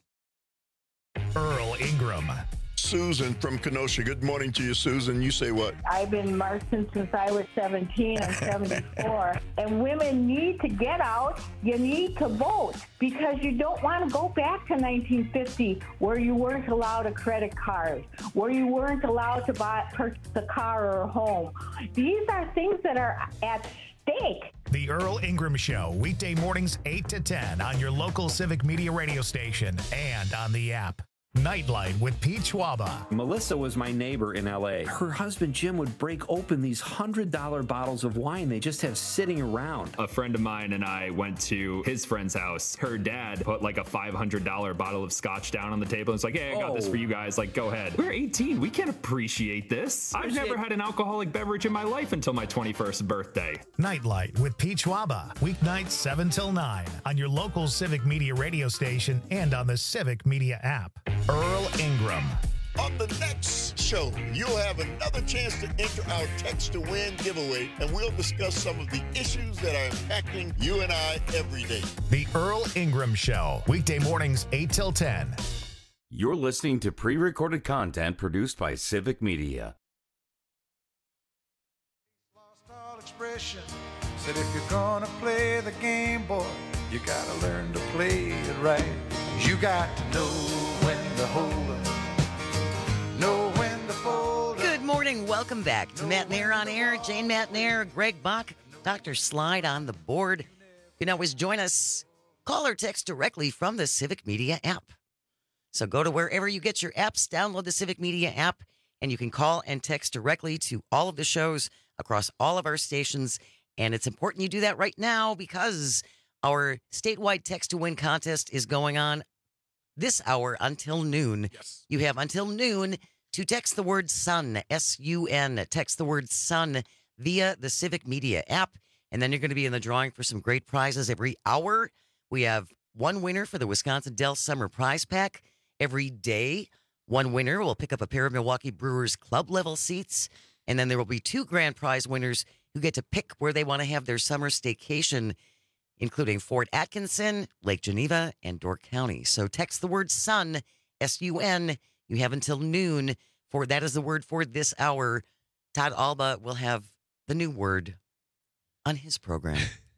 Speaker 1: Earl Ingram.
Speaker 26: Susan from Kenosha. Good morning to you, Susan. You say what?
Speaker 27: I've been marching since I was seventeen. I'm seventy-four. And women need to get out. You need to vote because you don't want to go back to nineteen fifty where you weren't allowed a credit card, where you weren't allowed to buy purchase a car or a home. These are things that are at stake.
Speaker 1: The Earl Ingram Show, weekday mornings eight to ten on your local Civic Media radio station and on the app. Nightlight with Pete Schwaba.
Speaker 28: Melissa was my neighbor in L A. Her husband Jim would break open these one hundred dollar bottles of wine they just have sitting around.
Speaker 29: A friend of mine and I went to his friend's house. Her dad put like a five hundred dollar bottle of scotch down on the table and was like, hey, I got oh. this for you guys. Like, go ahead. We're eighteen. We can't appreciate this. I've never had an alcoholic beverage in my life until my twenty-first birthday.
Speaker 1: Nightlight with Pete Schwaba. Weeknights seven till nine on your local Civic Media radio station and on the Civic Media app. Earl Ingram.
Speaker 26: On the next show, you'll have another chance to enter our Text to Win giveaway, and we'll discuss some of the issues that are impacting you and I every day.
Speaker 1: The Earl Ingram Show, weekday mornings eight till ten.
Speaker 18: You're listening to pre-recorded content produced by Civic Media.
Speaker 8: Expression said if you're gonna play the game, boy, you gotta learn to play it right. You got to know when to hold up, know when to fold up.
Speaker 19: Good morning. Welcome back to Matt Nair on Air. Jane Matt Nair, Greg Bach, Doctor Slide on the board. You can always join us. Call or text directly from the Civic Media app. So go to wherever you get your apps, download the Civic Media app, and you can call and text directly to all of the shows across all of our stations. And it's important you do that right now because our statewide text to win contest is going on this hour until noon.
Speaker 17: Yes.
Speaker 19: You have until noon to text the word SUN, S U N. Text the word SUN via the Civic Media app. And then you're going to be in the drawing for some great prizes every hour. We have one winner for the Wisconsin Dells Summer Prize Pack. Every day, one winner will pick up a pair of Milwaukee Brewers club level seats. And then there will be two grand prize winners who get to pick where they want to have their summer staycation, including Fort Atkinson, Lake Geneva, and Door County. So text the word SUN, S U N. You have until noon for that is the word for this hour. Todd Alba will have the new word on his program.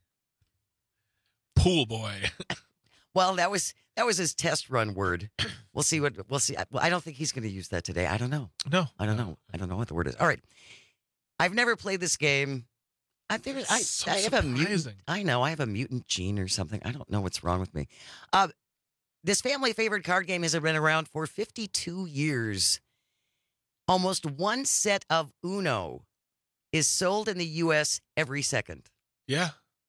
Speaker 17: Pool boy.
Speaker 19: Well, that was that was his test run word. We'll see what we'll see. I don't think he's going to use that today. I don't know.
Speaker 17: No,
Speaker 19: I don't know. I don't know what the word is. All right. I've never played this game. I, there, I,
Speaker 17: so
Speaker 19: I have a mutant.
Speaker 17: surprising.
Speaker 19: I know I have a mutant gene or something. I don't know what's wrong with me. Uh, this family favorite card game has been around for fifty-two years. Almost one set of Uno is sold in the U S every second.
Speaker 17: Yeah.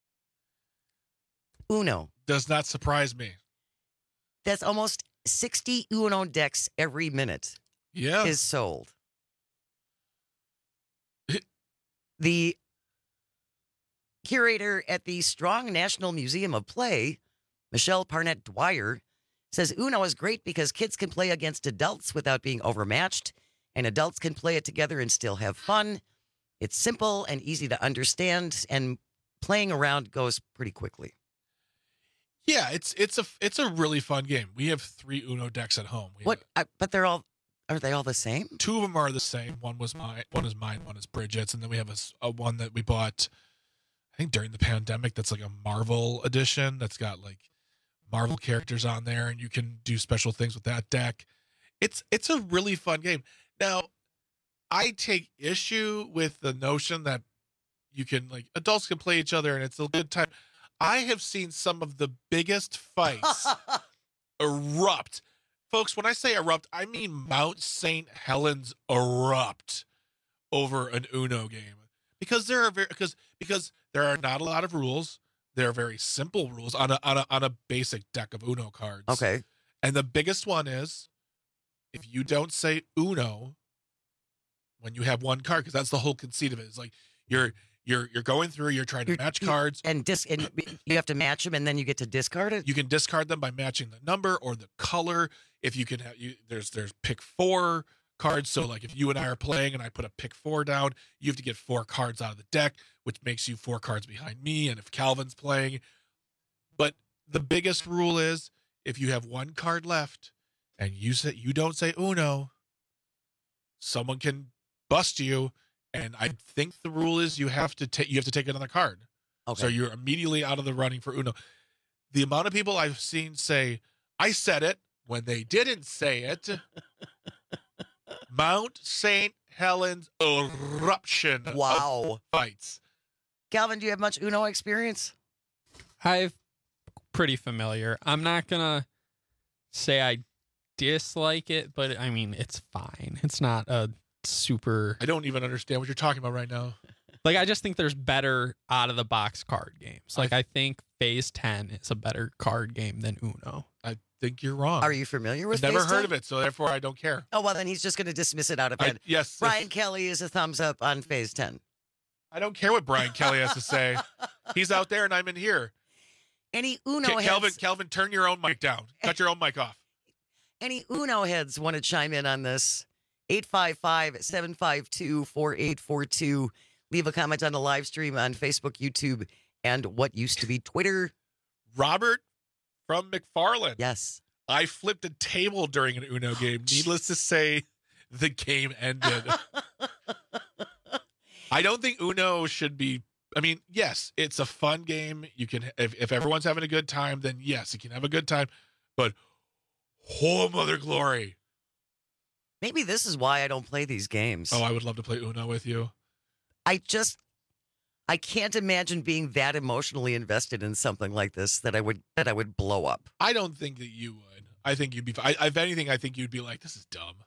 Speaker 19: Uno.
Speaker 17: Does not surprise me.
Speaker 19: That's almost sixty Uno decks every minute.
Speaker 17: Yeah.
Speaker 19: Is sold. The curator at the Strong National Museum of Play, Michelle Parnett Dwyer, says Uno is great because kids can play against adults without being overmatched, and adults can play it together and still have fun. It's simple and easy to understand, and playing around goes pretty quickly.
Speaker 17: Yeah, it's it's a it's a really fun game. We have three Uno decks at home. We
Speaker 19: What? I, but they're all are they all the same?
Speaker 17: Two of them are the same. One was mine. One is mine. One is Bridget's, and then we have a, s- a one that we bought. I think during the pandemic. That's like a Marvel edition. That's got like Marvel characters on there, and you can do special things with that deck. It's it's a really fun game. Now, I take issue with the notion that you can like adults can play each other, and it's a good time. I have seen some of the biggest fights erupt. Folks, when I say erupt, I mean Mount Saint Helens erupt over an Uno game. Because there are very because because there are not a lot of rules. There are very simple rules on a on a on a basic deck of Uno cards.
Speaker 19: Okay.
Speaker 17: And the biggest one is if you don't say Uno when you have one card, because that's the whole conceit of it. It's like you're You're you're going through. You're trying to
Speaker 19: You're-
Speaker 17: match
Speaker 19: you-
Speaker 17: cards,
Speaker 19: and dis and you have to match them, and then you get to discard it.
Speaker 17: You can discard them by matching the number or the color. If you can have you, there's there's pick four cards. So like if you and I are playing, and I put a pick four down, you have to get four cards out of the deck, which makes you four cards behind me. And if Calvin's playing, but the biggest rule is if you have one card left, and you say you don't say Uno, someone can bust you. And I think the rule is you have to take you have to take another card.
Speaker 19: Okay.
Speaker 17: So you're immediately out of the running for Uno. The amount of people I've seen say, I said it when they didn't say it. Mount Saint Helens eruption
Speaker 19: Wow.
Speaker 17: of fights.
Speaker 19: Calvin, do you have much Uno experience?
Speaker 9: I've pretty familiar. I'm not gonna say I dislike it, but I mean it's fine. It's not a super.
Speaker 17: I don't even understand what you're talking about right now.
Speaker 9: Like I just think there's better out of the box card games. Like I think Phase ten is a better card game than Uno.
Speaker 17: I think you're wrong.
Speaker 19: Are you familiar with?
Speaker 17: I've never
Speaker 19: Phase
Speaker 17: heard
Speaker 19: ten?
Speaker 17: of it, so therefore I don't care.
Speaker 19: Oh well, then he's just going to dismiss it out of
Speaker 17: I-
Speaker 19: hand.
Speaker 17: yes,
Speaker 19: Brian
Speaker 17: yes.
Speaker 19: Kelly is a thumbs up on Phase ten.
Speaker 17: I don't care what Brian Kelly has to say. He's out there and I'm in here.
Speaker 19: Any Uno
Speaker 17: Ca- Calvin,
Speaker 19: heads?
Speaker 17: Calvin, turn your own mic down. Cut your own mic off.
Speaker 19: Any Uno heads want to chime in on this? eight five five, seven five two, four eight four two. Leave a comment on the live stream on Facebook, YouTube, and what used to be Twitter.
Speaker 17: Robert from McFarland.
Speaker 19: Yes.
Speaker 17: I flipped a table during an Uno game. Needless to say, the game ended. I don't think Uno should be. I mean, yes, it's a fun game. You can, if, if everyone's having a good time, then yes, you can have a good time. But, oh, mother glory.
Speaker 19: Maybe this is why I don't play these games.
Speaker 17: Oh, I would love to play Uno with you.
Speaker 19: I just, I can't imagine being that emotionally invested in something like this that I would that I would blow up.
Speaker 17: I don't think that you would. I think you'd be. I, if anything, I think you'd be like, "This is dumb."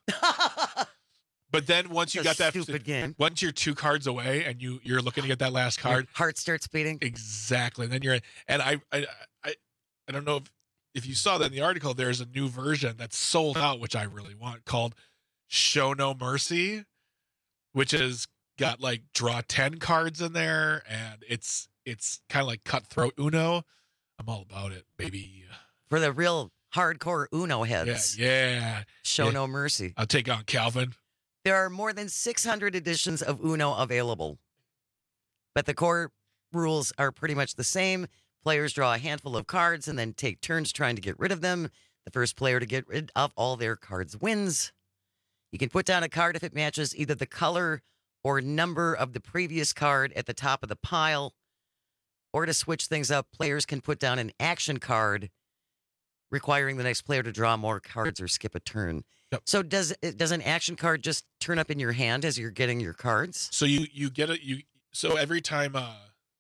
Speaker 17: But then once you got that
Speaker 19: stupid game,
Speaker 17: once you're two cards away and you you're looking to get that last card,
Speaker 19: your heart starts beating.
Speaker 17: Exactly. And then you're in. And I I I, I don't know if if you saw that in the article. There's a new version that's sold out, which I really want, called Show No Mercy, which is got like draw ten cards in there, and it's it's kind of like cutthroat Uno. I'm all about it, baby.
Speaker 19: For the real hardcore Uno heads.
Speaker 17: Yeah, yeah.
Speaker 19: Show
Speaker 17: yeah.
Speaker 19: no mercy.
Speaker 17: I'll take on Calvin.
Speaker 19: There are more than six hundred editions of Uno available, but the core rules are pretty much the same. Players draw a handful of cards and then take turns trying to get rid of them. The first player to get rid of all their cards wins. You can put down a card if it matches either the color or number of the previous card at the top of the pile. Or to switch things up, players can put down an action card requiring the next player to draw more cards or skip a turn.
Speaker 17: Yep.
Speaker 19: So does does an action card just turn up in your hand as you're getting your cards?
Speaker 17: So you you get it you so every time uh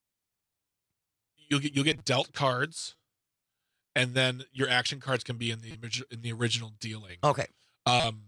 Speaker 17: you'll get you'll get dealt cards, and then your action cards can be in the in the original dealing.
Speaker 19: Okay.
Speaker 17: Um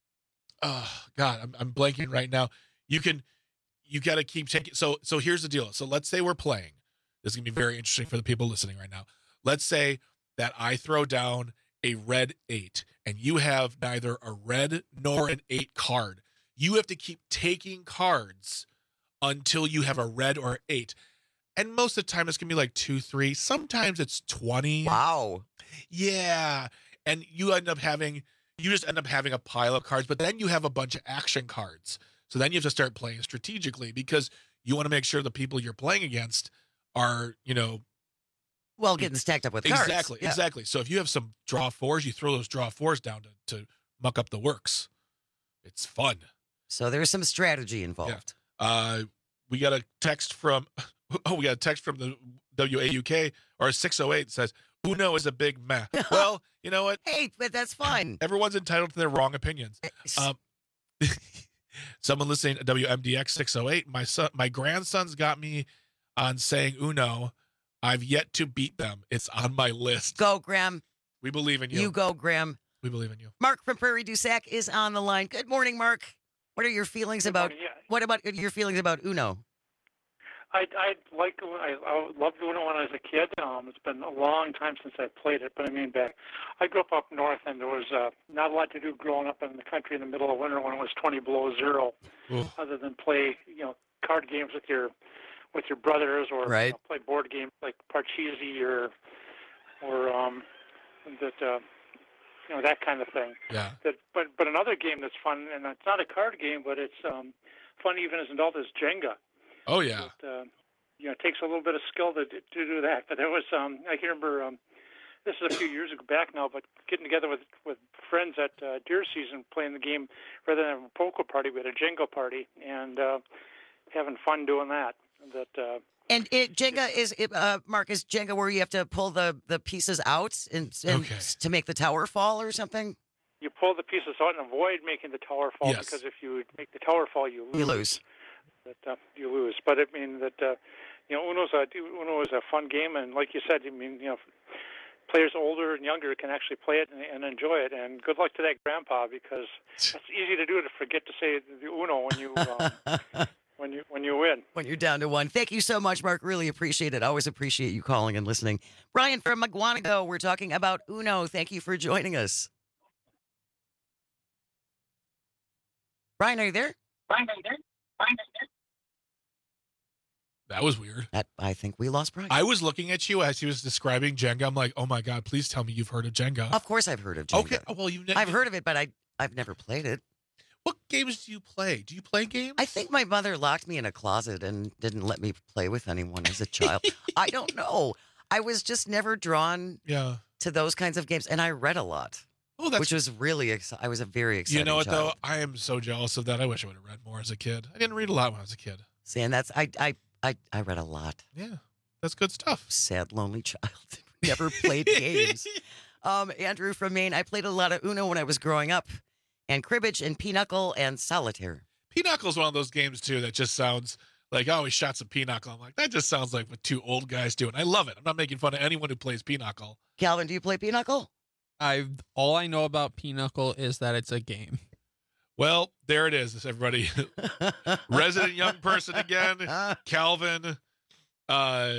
Speaker 17: oh God, I'm I'm blanking right now. You can you gotta keep taking so so here's the deal. So let's say we're playing. This is gonna be very interesting for the people listening right now. Let's say that I throw down a red eight and you have neither a red nor an eight card. You have to keep taking cards until you have a red or eight. And most of the time it's going to be like two, three. Sometimes it's twenty.
Speaker 19: Wow.
Speaker 17: Yeah. And you end up having, you just end up having a pile of cards, but then you have a bunch of action cards. So then you have to start playing strategically because you want to make sure the people you're playing against are, you know,
Speaker 19: well, getting stacked up with cards.
Speaker 17: Exactly,
Speaker 19: yeah.
Speaker 17: exactly. So if you have some draw fours, you throw those draw fours down to, to muck up the works. It's fun.
Speaker 19: So there's some strategy involved.
Speaker 17: Yeah. Uh, we got a text from, oh, we got a text from the W A U K or six oh eight that says, Uno is a big meh. Well, you know what?
Speaker 19: Hey, but that's fine.
Speaker 17: Everyone's entitled to their wrong opinions. Um, someone listening to W M D X six oh eight, my son, my grandson's got me on saying Uno. I've yet to beat them. It's on my list.
Speaker 19: Go, Graham.
Speaker 17: We believe in you.
Speaker 19: You go, Graham.
Speaker 17: We believe in you.
Speaker 19: Mark from Prairie du Sac is on the line. Good morning, Mark. What are your feelings
Speaker 10: Good
Speaker 19: about?
Speaker 10: morning, yeah.
Speaker 19: What about your feelings about Uno?
Speaker 10: I I like I, I loved Uno when I was a kid. Um, it's been a long time since I played it, but I mean back. I grew up up north, and there was uh, not a lot to do growing up in the country in the middle of winter when it was twenty below zero,
Speaker 17: Ooh.
Speaker 10: other than play you know card games with your with your brothers or
Speaker 19: right.
Speaker 10: you know, play board games like Parcheesi or or um that uh, you know that kind of thing.
Speaker 17: Yeah.
Speaker 10: That but but another game that's fun, and it's not a card game, but it's um, fun even as an adult, is Jenga.
Speaker 17: Oh yeah.
Speaker 10: It, uh, you know, it takes a little bit of skill to to do that. But there was um, I can remember um, this is a few years ago back now, but getting together with with friends at uh, deer season, playing the game rather than a poker party, we had a Jenga party, and uh, having fun doing that. That uh,
Speaker 19: and it, Jenga is uh, Mark is Jenga where you have to pull the, the pieces out and, and
Speaker 17: Okay.
Speaker 19: to make the tower fall or something.
Speaker 10: you pull the pieces out and avoid making the tower fall,
Speaker 17: Yes.
Speaker 10: because if you make the tower fall, you lose.
Speaker 19: You lose.
Speaker 10: That, uh, you lose. But I mean that uh, you know Uno's a Uno is a fun game, and like you said, I mean you know players older and younger can actually play it and, and enjoy it. And good luck to that grandpa, because it's easy to do to forget to say the Uno when you. Um, When you when you win.
Speaker 19: When you're down to one. Thank you so much, Mark. Really appreciate it. Always appreciate you calling and listening. Brian from McGuanago, we're talking about Uno. Thank you for joining us. Brian, are you there?
Speaker 10: Brian, are you there? Brian, are you there?
Speaker 17: That was weird.
Speaker 19: That, I think we lost Brian.
Speaker 17: I was looking at you as he was describing Jenga. I'm like, oh my God, please tell me you've heard of Jenga.
Speaker 19: Of course I've heard of Jenga.
Speaker 17: Okay, well, you've ne-
Speaker 19: I've heard of it, but I, I've never played it.
Speaker 17: What games do you play? Do you play games?
Speaker 19: I think my mother locked me in a closet and didn't let me play with anyone as a child. I don't know. I was just never drawn
Speaker 17: Yeah.
Speaker 19: to those kinds of games, and I read a lot.
Speaker 17: Oh, that's
Speaker 19: which was really exciting. I was a very excited.
Speaker 17: You know what
Speaker 19: child.
Speaker 17: though? I am so jealous of that. I wish I would have read more as a kid. I didn't read a lot when I was a kid.
Speaker 19: See, and that's I I I, I read a lot.
Speaker 17: Yeah, that's good stuff.
Speaker 19: Sad, lonely child. Never played games. Um, Andrew from Maine. I played a lot of Uno when I was growing up, and cribbage and pinochle and solitaire.
Speaker 17: Pinochle is one of those games too that just sounds like, oh, we shot some pinochle. I'm like, that just sounds like what two old guys do, and I love it. I'm not making fun of anyone who plays pinochle.
Speaker 19: Calvin, do you play pinochle?
Speaker 9: I all I know about pinochle is that it's a game.
Speaker 17: Well, there it is, everybody. Resident young person again, Calvin. Uh,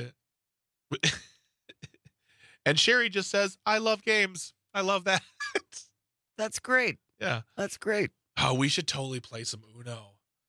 Speaker 17: and Sherry just says, I love games. I love that.
Speaker 19: That's great.
Speaker 17: Yeah.
Speaker 19: That's great.
Speaker 17: Oh, we should totally play some Uno.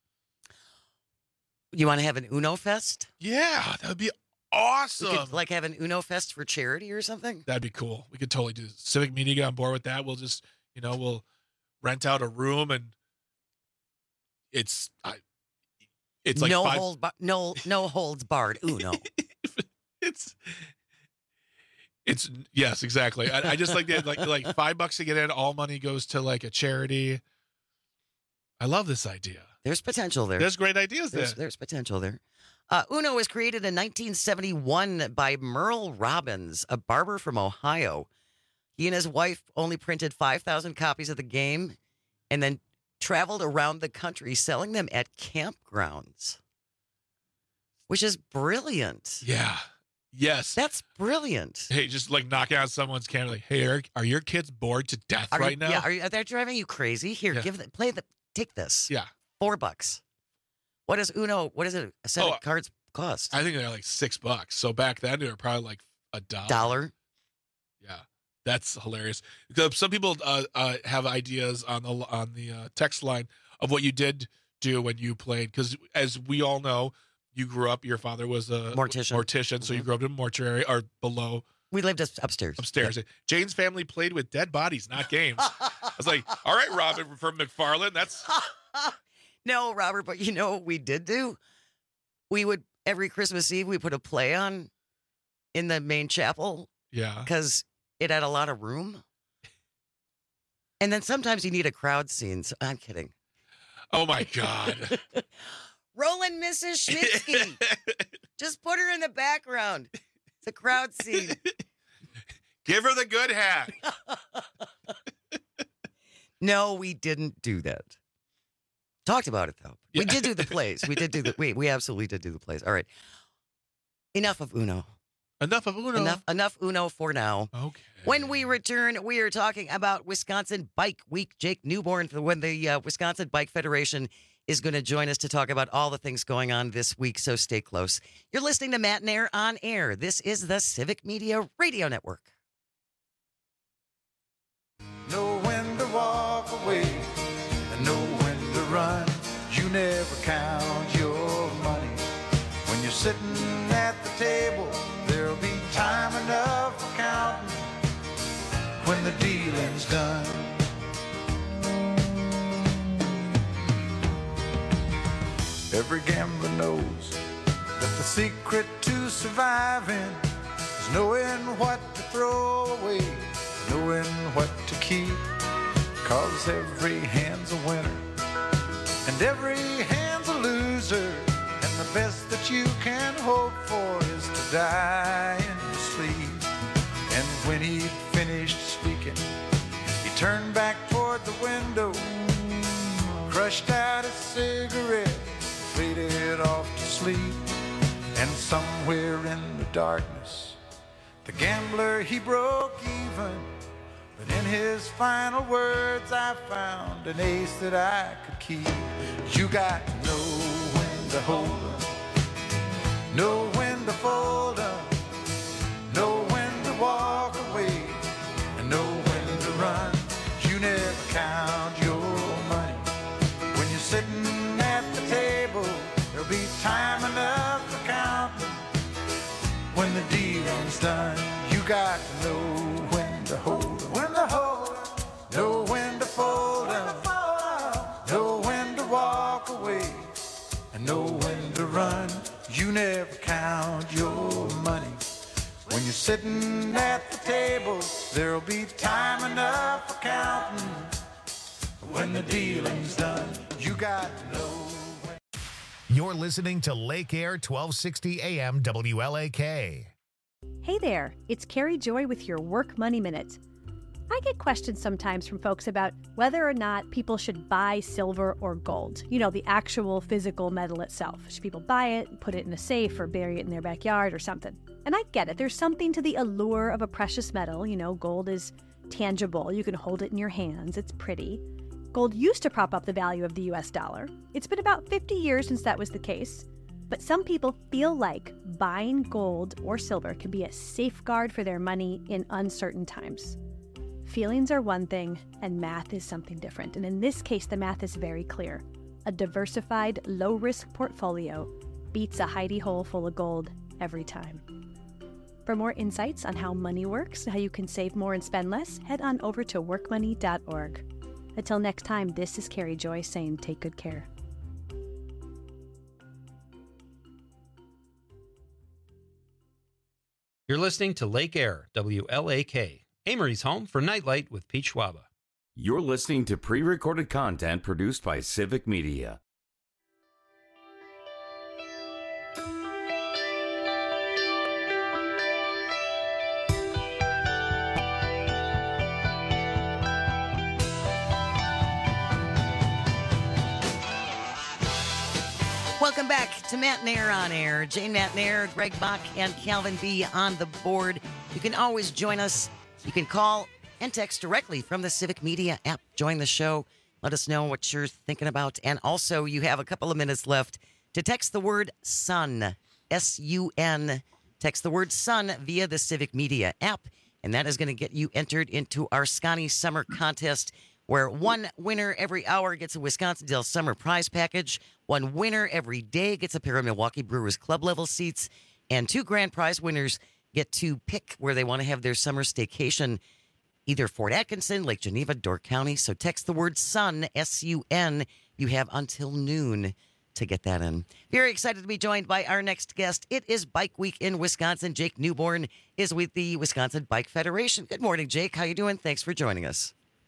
Speaker 19: You want to have an Uno fest?
Speaker 17: Yeah, that would be awesome.
Speaker 19: We could, like, have an Uno fest for charity or something?
Speaker 17: That'd be cool. We could totally do this. Civic Media get on board with that. We'll just, you know, we'll rent out a room and it's, I, it's like
Speaker 19: no
Speaker 17: five...
Speaker 19: hold, bar- no, no holds barred Uno.
Speaker 17: it's, it's yes, exactly. I, I just like that, like like five bucks to get in. All money goes to like a charity. I love this idea.
Speaker 19: There's potential there.
Speaker 17: There's great ideas there.
Speaker 19: There's, there's potential there. Uh, Uno was created in nineteen seventy-one by Merle Robbins, a barber from Ohio. He and his wife only printed five thousand copies of the game and then traveled around the country selling them at campgrounds, which is brilliant.
Speaker 17: Yeah. Yes.
Speaker 19: That's brilliant.
Speaker 17: Hey, just like knocking out someone's camera. Like, hey, Eric, are your kids bored to death
Speaker 19: Are
Speaker 17: right
Speaker 19: you,
Speaker 17: now?
Speaker 19: Yeah, are, you, are they driving you crazy? Here,
Speaker 17: Yeah.
Speaker 19: give the, play the, take this.
Speaker 17: Yeah.
Speaker 19: Four bucks. What is Uno? What does it, a set
Speaker 17: Oh,
Speaker 19: of cards cost?
Speaker 17: I think they're like six bucks. So back then they were probably like a dollar.
Speaker 19: Dollar.
Speaker 17: Yeah, that's hilarious. Because some people uh, uh, have ideas on the on the uh, text line of what you did do when you played. Because as we all know, you grew up. Your father was a
Speaker 19: Mortician.
Speaker 17: Mortician, so you grew up in a mortuary or below.
Speaker 19: We lived up- upstairs.
Speaker 17: Upstairs. Jane's family played with dead bodies, not games. I was like, all right, Robin from McFarland. That's
Speaker 19: No, Robert, but you know what we did do? We would, every Christmas Eve, we put a play on in the main chapel
Speaker 17: yeah.
Speaker 19: because it had a lot of room. And then sometimes you need a crowd scene. So, I'm kidding.
Speaker 17: Oh, my God.
Speaker 19: Roland Missus Schmitzky. Just put her in the background. It's a crowd scene.
Speaker 17: Give her the good hat.
Speaker 19: No, we didn't do that. Talked about it, though.
Speaker 17: Yeah.
Speaker 19: We did do the plays. We did do the, we, we absolutely did do the plays. All right. Enough of Uno.
Speaker 17: Enough of Uno.
Speaker 19: Enough, enough Uno for now.
Speaker 17: Okay.
Speaker 19: When we return, we are talking about Wisconsin Bike Week. Jake Newborn, when the uh, Wisconsin Bike Federation is going to join us to talk about all the things going on this week, so stay close. You're listening to Matt and Air on Air. This is the Civic Media Radio Network.
Speaker 8: Know when to walk away and know when to run. You never count your money. When you're sitting at the table, there'll be time enough for counting when the dealing's done. Every gambler knows that the secret to surviving is knowing what to throw away, knowing what to keep. Cause every hand's a winner and every hand's a loser, and the best that you can hope for is to die in your sleep. And when he finished speaking, he turned back toward the window, crushed out a cigarette, faded off to sleep. And somewhere in the darkness, the gambler, he broke even. But in his final words, I found an ace that I could keep. You got to know when to hold 'em, know when to fold 'em, know when to walk away, and know when to run. You never count your money. When you're sitting at the table, there'll be time enough for counting when the dealing's done. You got to know when to hold 'em, when to hold 'em, know when to fold 'em, know when to walk away, and know when to run. You never count your money when When you're sitting at the table, there'll be time enough for counting. When the dealing's done, you got to know.
Speaker 1: You're listening to Lake Air twelve sixty A M W L A K.
Speaker 12: Hey there, it's Carrie Joy with your Work Money Minute. I get questions sometimes from folks about whether or not people should buy silver or gold. You know, the actual physical metal itself. Should people buy it, put it in a safe, or bury it in their backyard or something? And I get it. There's something to the allure of a precious metal. You know, gold is tangible. You can hold it in your hands. It's pretty. Gold used to prop up the value of the U S dollar. It's been about fifty years since that was the case. But some people feel like buying gold or silver can be a safeguard for their money in uncertain times. Feelings are one thing, and math is something different. And in this case, the math is very clear. A diversified, low-risk portfolio beats a hidey hole full of gold every time. For more insights on how money works and how you can save more and spend less, head on over to work money dot org. Until next time, this is Carrie Joy saying take good care.
Speaker 25: You're listening to Lake Air, W L A K, Amory's home for Nightlight with Pete Schwaba.
Speaker 18: You're listening to pre-recorded content produced by Civic Media.
Speaker 19: Welcome back to Matt Nair on Air. Jane Matt Nair, Greg Bach, and Calvin B. on the board. You can always join us. You can call and text directly from the Civic Media app. Join the show. Let us know what you're thinking about. And also, you have a couple of minutes left to text the word SUN, S U N. Text the word SUN via the Civic Media app, and that is going to get you entered into our Scotty Summer Contest, where one winner every hour gets a Wisconsin Dells Summer Prize Package. One winner every day gets a pair of Milwaukee Brewers Club level seats. And two grand prize winners get to pick where they want to have their summer staycation, either Fort Atkinson, Lake Geneva, Door County. So text the word SUN, S U N. You have until noon to get that in. Very excited to be joined by our next guest. It is Bike Week in Wisconsin. Jake Newborn is with the Wisconsin Bike Federation. Good morning, Jake. How you doing? Thanks for joining us.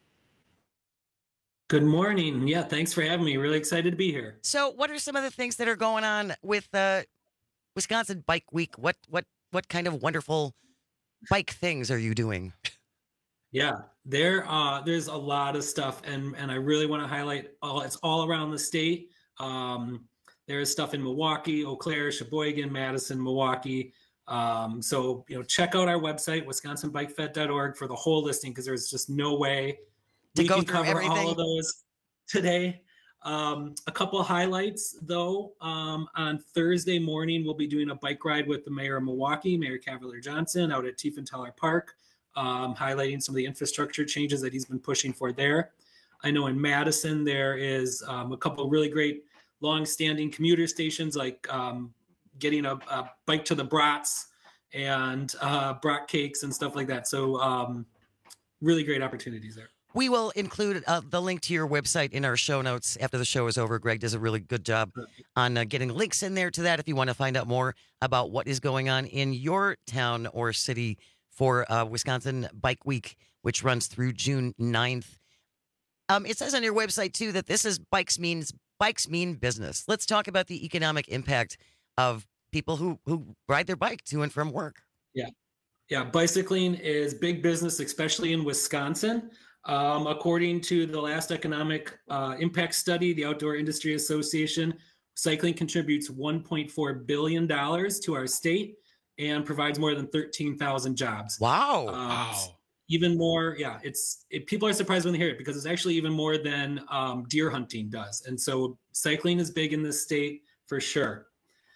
Speaker 13: Good morning. Yeah, thanks for having me. Really excited to be here.
Speaker 19: So what are some of the things that are going on with uh, Wisconsin Bike Week? What what what kind of wonderful bike things are you doing?
Speaker 13: Yeah, there uh, there's a lot of stuff, and and I really want to highlight all. It's all around the state. Um, there's stuff in Milwaukee, Eau Claire, Sheboygan, Madison, Milwaukee. Um, so you know, check out our website, wisconsin bike fed dot org, for the whole listing, because there's just no way
Speaker 19: to
Speaker 13: we
Speaker 19: go
Speaker 13: can
Speaker 19: through
Speaker 13: cover
Speaker 19: everything.
Speaker 13: all of those today. Um, a couple of highlights, though. Um, on Thursday morning, we'll be doing a bike ride with the mayor of Milwaukee, Mayor Cavalier Johnson, out at Tiefenthaler Park, um, highlighting some of the infrastructure changes that he's been pushing for there. I know in Madison, there is um, a couple of really great long-standing commuter stations, like um, getting a, a bike to the brats and uh, brat cakes and stuff like that. So um, really great opportunities there.
Speaker 19: We will include uh, the link to your website in our show notes after the show is over. Greg does a really good job on uh, getting links in there to that if you want to find out more about what is going on in your town or city for uh, Wisconsin Bike Week, which runs through June ninth. Um, it says on your website, too, that this is bikes means bikes mean business. Let's talk about the economic impact of people who, who ride their bike to and from work.
Speaker 13: Yeah. Yeah. Bicycling is big business, especially in Wisconsin. Um, according to the last economic uh, impact study, the Outdoor Industry Association, cycling contributes one point four billion dollars to our state and provides more than thirteen thousand jobs.
Speaker 19: Wow.
Speaker 13: Um,
Speaker 17: Wow.
Speaker 13: Even more, yeah, it's it, people are surprised when they hear it, because it's actually even more than um, deer hunting does. And so cycling is big in this state for sure.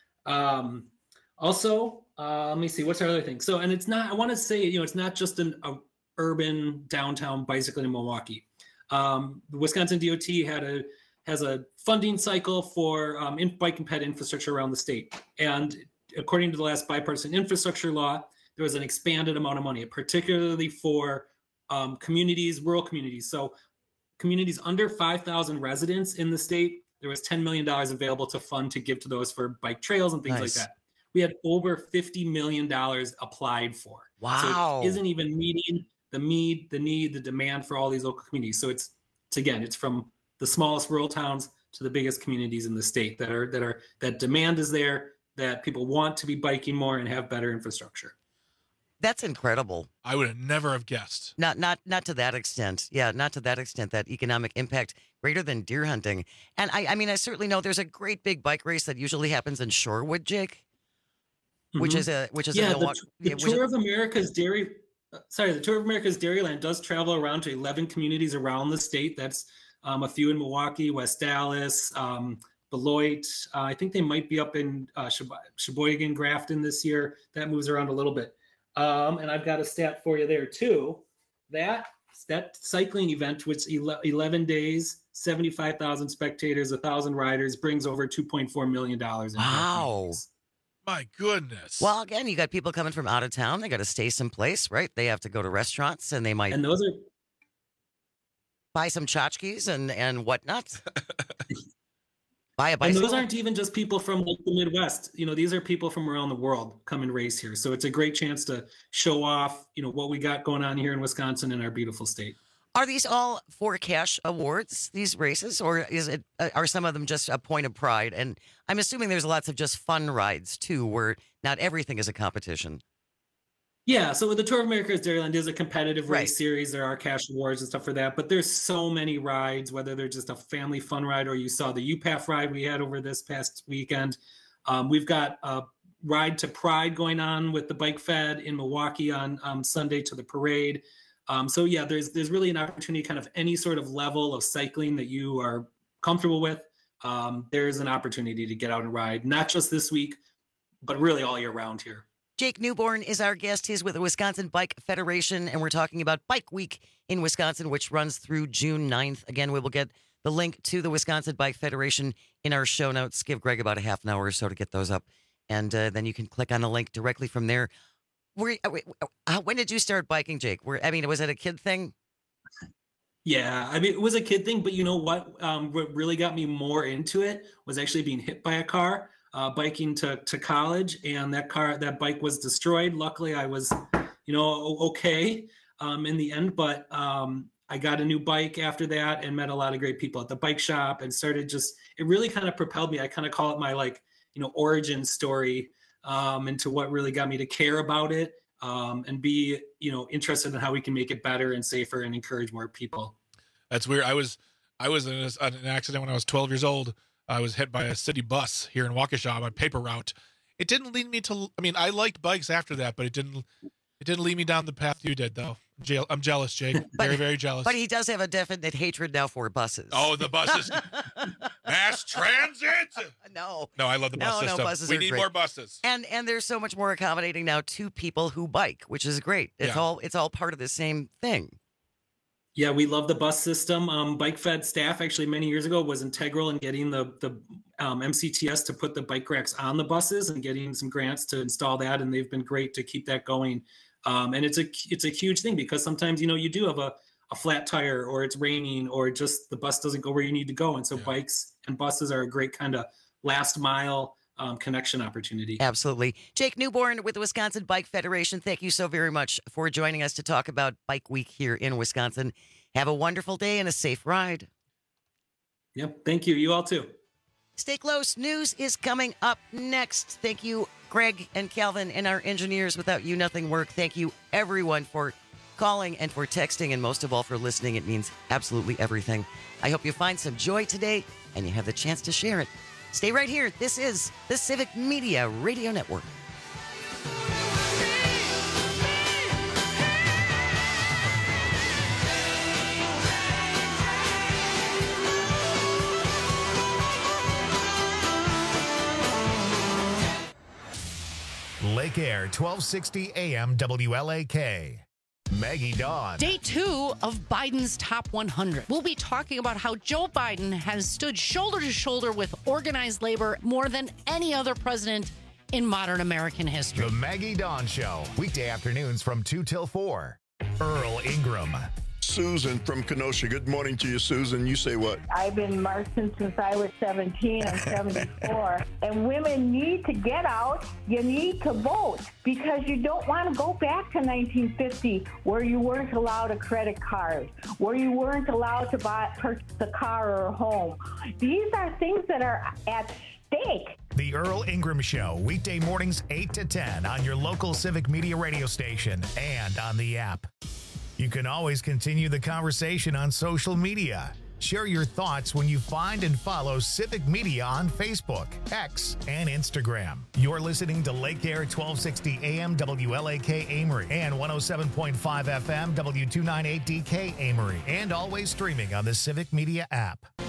Speaker 13: Um, also, uh, let me see, what's our other thing? So, and it's not, I want to say, you know, it's not just an a, urban downtown bicycling in Milwaukee. Um, the Wisconsin D O T had a has a funding cycle for um, in bike and ped infrastructure around the state. And according to the last bipartisan infrastructure law, there was an expanded amount of money, particularly for um, communities, rural communities. So communities under five thousand residents in the state, there was ten million dollars available to fund to give to those for bike trails and things
Speaker 19: Nice.
Speaker 13: like that. we had over fifty million dollars applied for.
Speaker 19: Wow.
Speaker 13: So it isn't even meeting the need, the need, the demand for all these local communities. So it's, it's again, it's from the smallest rural towns to the biggest communities in the state that are that are that demand is there, that people want to be biking more and have better infrastructure.
Speaker 19: That's incredible.
Speaker 17: I would have never have guessed.
Speaker 19: Not not not to that extent. Yeah, not to that extent, that economic impact greater than deer hunting. And I, I mean, I certainly know there's a great big bike race that usually happens in Shorewood, Jake, which
Speaker 13: Mhm.
Speaker 19: is a which is
Speaker 13: yeah,
Speaker 19: a
Speaker 13: the,
Speaker 19: Milwaukee.
Speaker 13: the
Speaker 19: yeah, which
Speaker 13: Tour
Speaker 19: is-
Speaker 13: of America's Dairy, uh, sorry, the Tour of America's Dairyland does travel around to eleven communities around the state. That's um, a few in Milwaukee, West Dallas, um, Beloit. Uh, I think they might be up in uh, Shebo- Sheboygan, Grafton this year. That moves around a little bit. Um, and I've got a stat for you there too. That that cycling event, which ele- eleven days, seventy-five thousand spectators, one thousand riders, brings over two point four million dollars.
Speaker 19: Wow.
Speaker 17: My goodness.
Speaker 19: Well, again, you got people coming from out of town. They got to stay someplace, right? They have to go to restaurants, and they might
Speaker 13: And those are
Speaker 19: buy some tchotchkes and and whatnot. Buy a
Speaker 13: And
Speaker 19: bicycle.
Speaker 13: those aren't even just people from like the Midwest. You know, these are people from around the world come and race here. So it's a great chance to show off, you know, what we got going on here in Wisconsin in our beautiful state.
Speaker 19: Are these all for cash awards, these races, or is it uh, are some of them just a point of pride? And I'm assuming there's lots of just fun rides too, where not everything is a competition.
Speaker 13: Yeah, so the Tour of America's Dairyland is a competitive race
Speaker 19: Right.
Speaker 13: series. There are cash awards and stuff for that, but there's so many rides, whether they're just a family fun ride or you saw the U P A F ride we had over this past weekend. Um, we've got a ride to Pride going on with the Bike Fed in Milwaukee on um, Sunday to the parade. Um, so yeah, there's there's really an opportunity, kind of any sort of level of cycling that you are comfortable with. Um, there's an opportunity to get out and ride, not just this week, but really all year round here.
Speaker 19: Jake Newborn is our guest. He's with the Wisconsin Bike Federation, and we're talking about Bike Week in Wisconsin, which runs through June ninth. Again, we will get the link to the Wisconsin Bike Federation in our show notes. Give Greg about a half an hour or so to get those up, and uh, then you can click on the link directly from there. Were, uh, wait, uh, when did you start biking, Jake? Were, I mean, was it a kid thing?
Speaker 13: Yeah, I mean, it was a kid thing, but you know what? Um, what really got me more into it was actually being hit by a car, uh, biking to, to college, and that car, that bike was destroyed. Luckily, I was, you know, o- okay um, in the end, but um, I got a new bike after that and met a lot of great people at the bike shop and started just, it really kind of propelled me. I kind of call it my, like, you know, origin story um, into what really got me to care about it. Um, and be, you know, interested in how we can make it better and safer and encourage more people.
Speaker 17: That's weird. I was I was in a, an accident when I was twelve years old. I was hit by a city bus here in Waukesha on my paper route. It didn't lead me to. I mean, I liked bikes after that, but it didn't. It didn't lead me down the path you did, though. I'm, jail, I'm jealous, Jake. Very, very jealous.
Speaker 19: But he does have a definite hatred now for buses.
Speaker 17: Oh, the buses. Mass transit.
Speaker 19: No.
Speaker 17: No, I love the bus
Speaker 19: No, no,
Speaker 17: system.
Speaker 19: buses
Speaker 17: we
Speaker 19: are
Speaker 17: need
Speaker 19: great.
Speaker 17: more buses.
Speaker 19: And and there's so much more accommodating now to people who bike, which is great. It's
Speaker 13: Yeah.
Speaker 19: all it's all part of the same thing.
Speaker 13: Yeah, we love the bus system. Um, Bike Fed staff actually many years ago was integral in getting the the um, M C T S to put the bike racks on the buses and getting some grants to install that, and they've been great to keep that going. Um, and it's a it's a huge thing because sometimes you know you do have a, a flat tire or it's raining or just the bus doesn't go where you need to go, and so bikes and buses are a great kind of last mile um, connection opportunity.
Speaker 19: Absolutely. Jake Newborn with the Wisconsin Bike Federation, thank you so very much for joining us to talk about Bike Week here in Wisconsin. Have a wonderful day and a safe ride.
Speaker 13: Yep. Thank you. You all too.
Speaker 19: Stay close. News is coming up next. Thank you, Greg and Calvin, and our engineers. Without you, nothing worked. Thank you, everyone, for calling and for texting, and most of all, for listening. It means absolutely everything. I hope you find some joy today and you have the chance to share it. Stay right here. This is the Civic Media Radio Network.
Speaker 1: Lake Air, twelve sixty A M W L A K. Maggie Dawn.
Speaker 2: Day two of Biden's Top one hundred. We'll be talking about how Joe Biden has stood shoulder to shoulder with organized labor more than any other president in modern American history.
Speaker 1: The Maggie Dawn Show. Weekday afternoons from two till four. Earl Ingram.
Speaker 26: Susan from Kenosha. Good morning to you, Susan. You say what?
Speaker 27: I've been marching since I was seventeen. I'm seventy-four. And women need to get out. You need to vote because you don't want to go back to nineteen fifty where you weren't allowed a credit card, where you weren't allowed to buy purchase a car or a home. These are things that are at stake.
Speaker 1: The Earl Ingram Show, weekday mornings eight to ten on your local Civic Media radio station and on the app. You can always continue the conversation on social media. Share your thoughts when you find and follow Civic Media on Facebook, X, and Instagram. You're listening to Lake Air twelve sixty A M W L A K Amory and one oh seven point five F M W two ninety-eight D K Amory, and always streaming on the Civic Media app.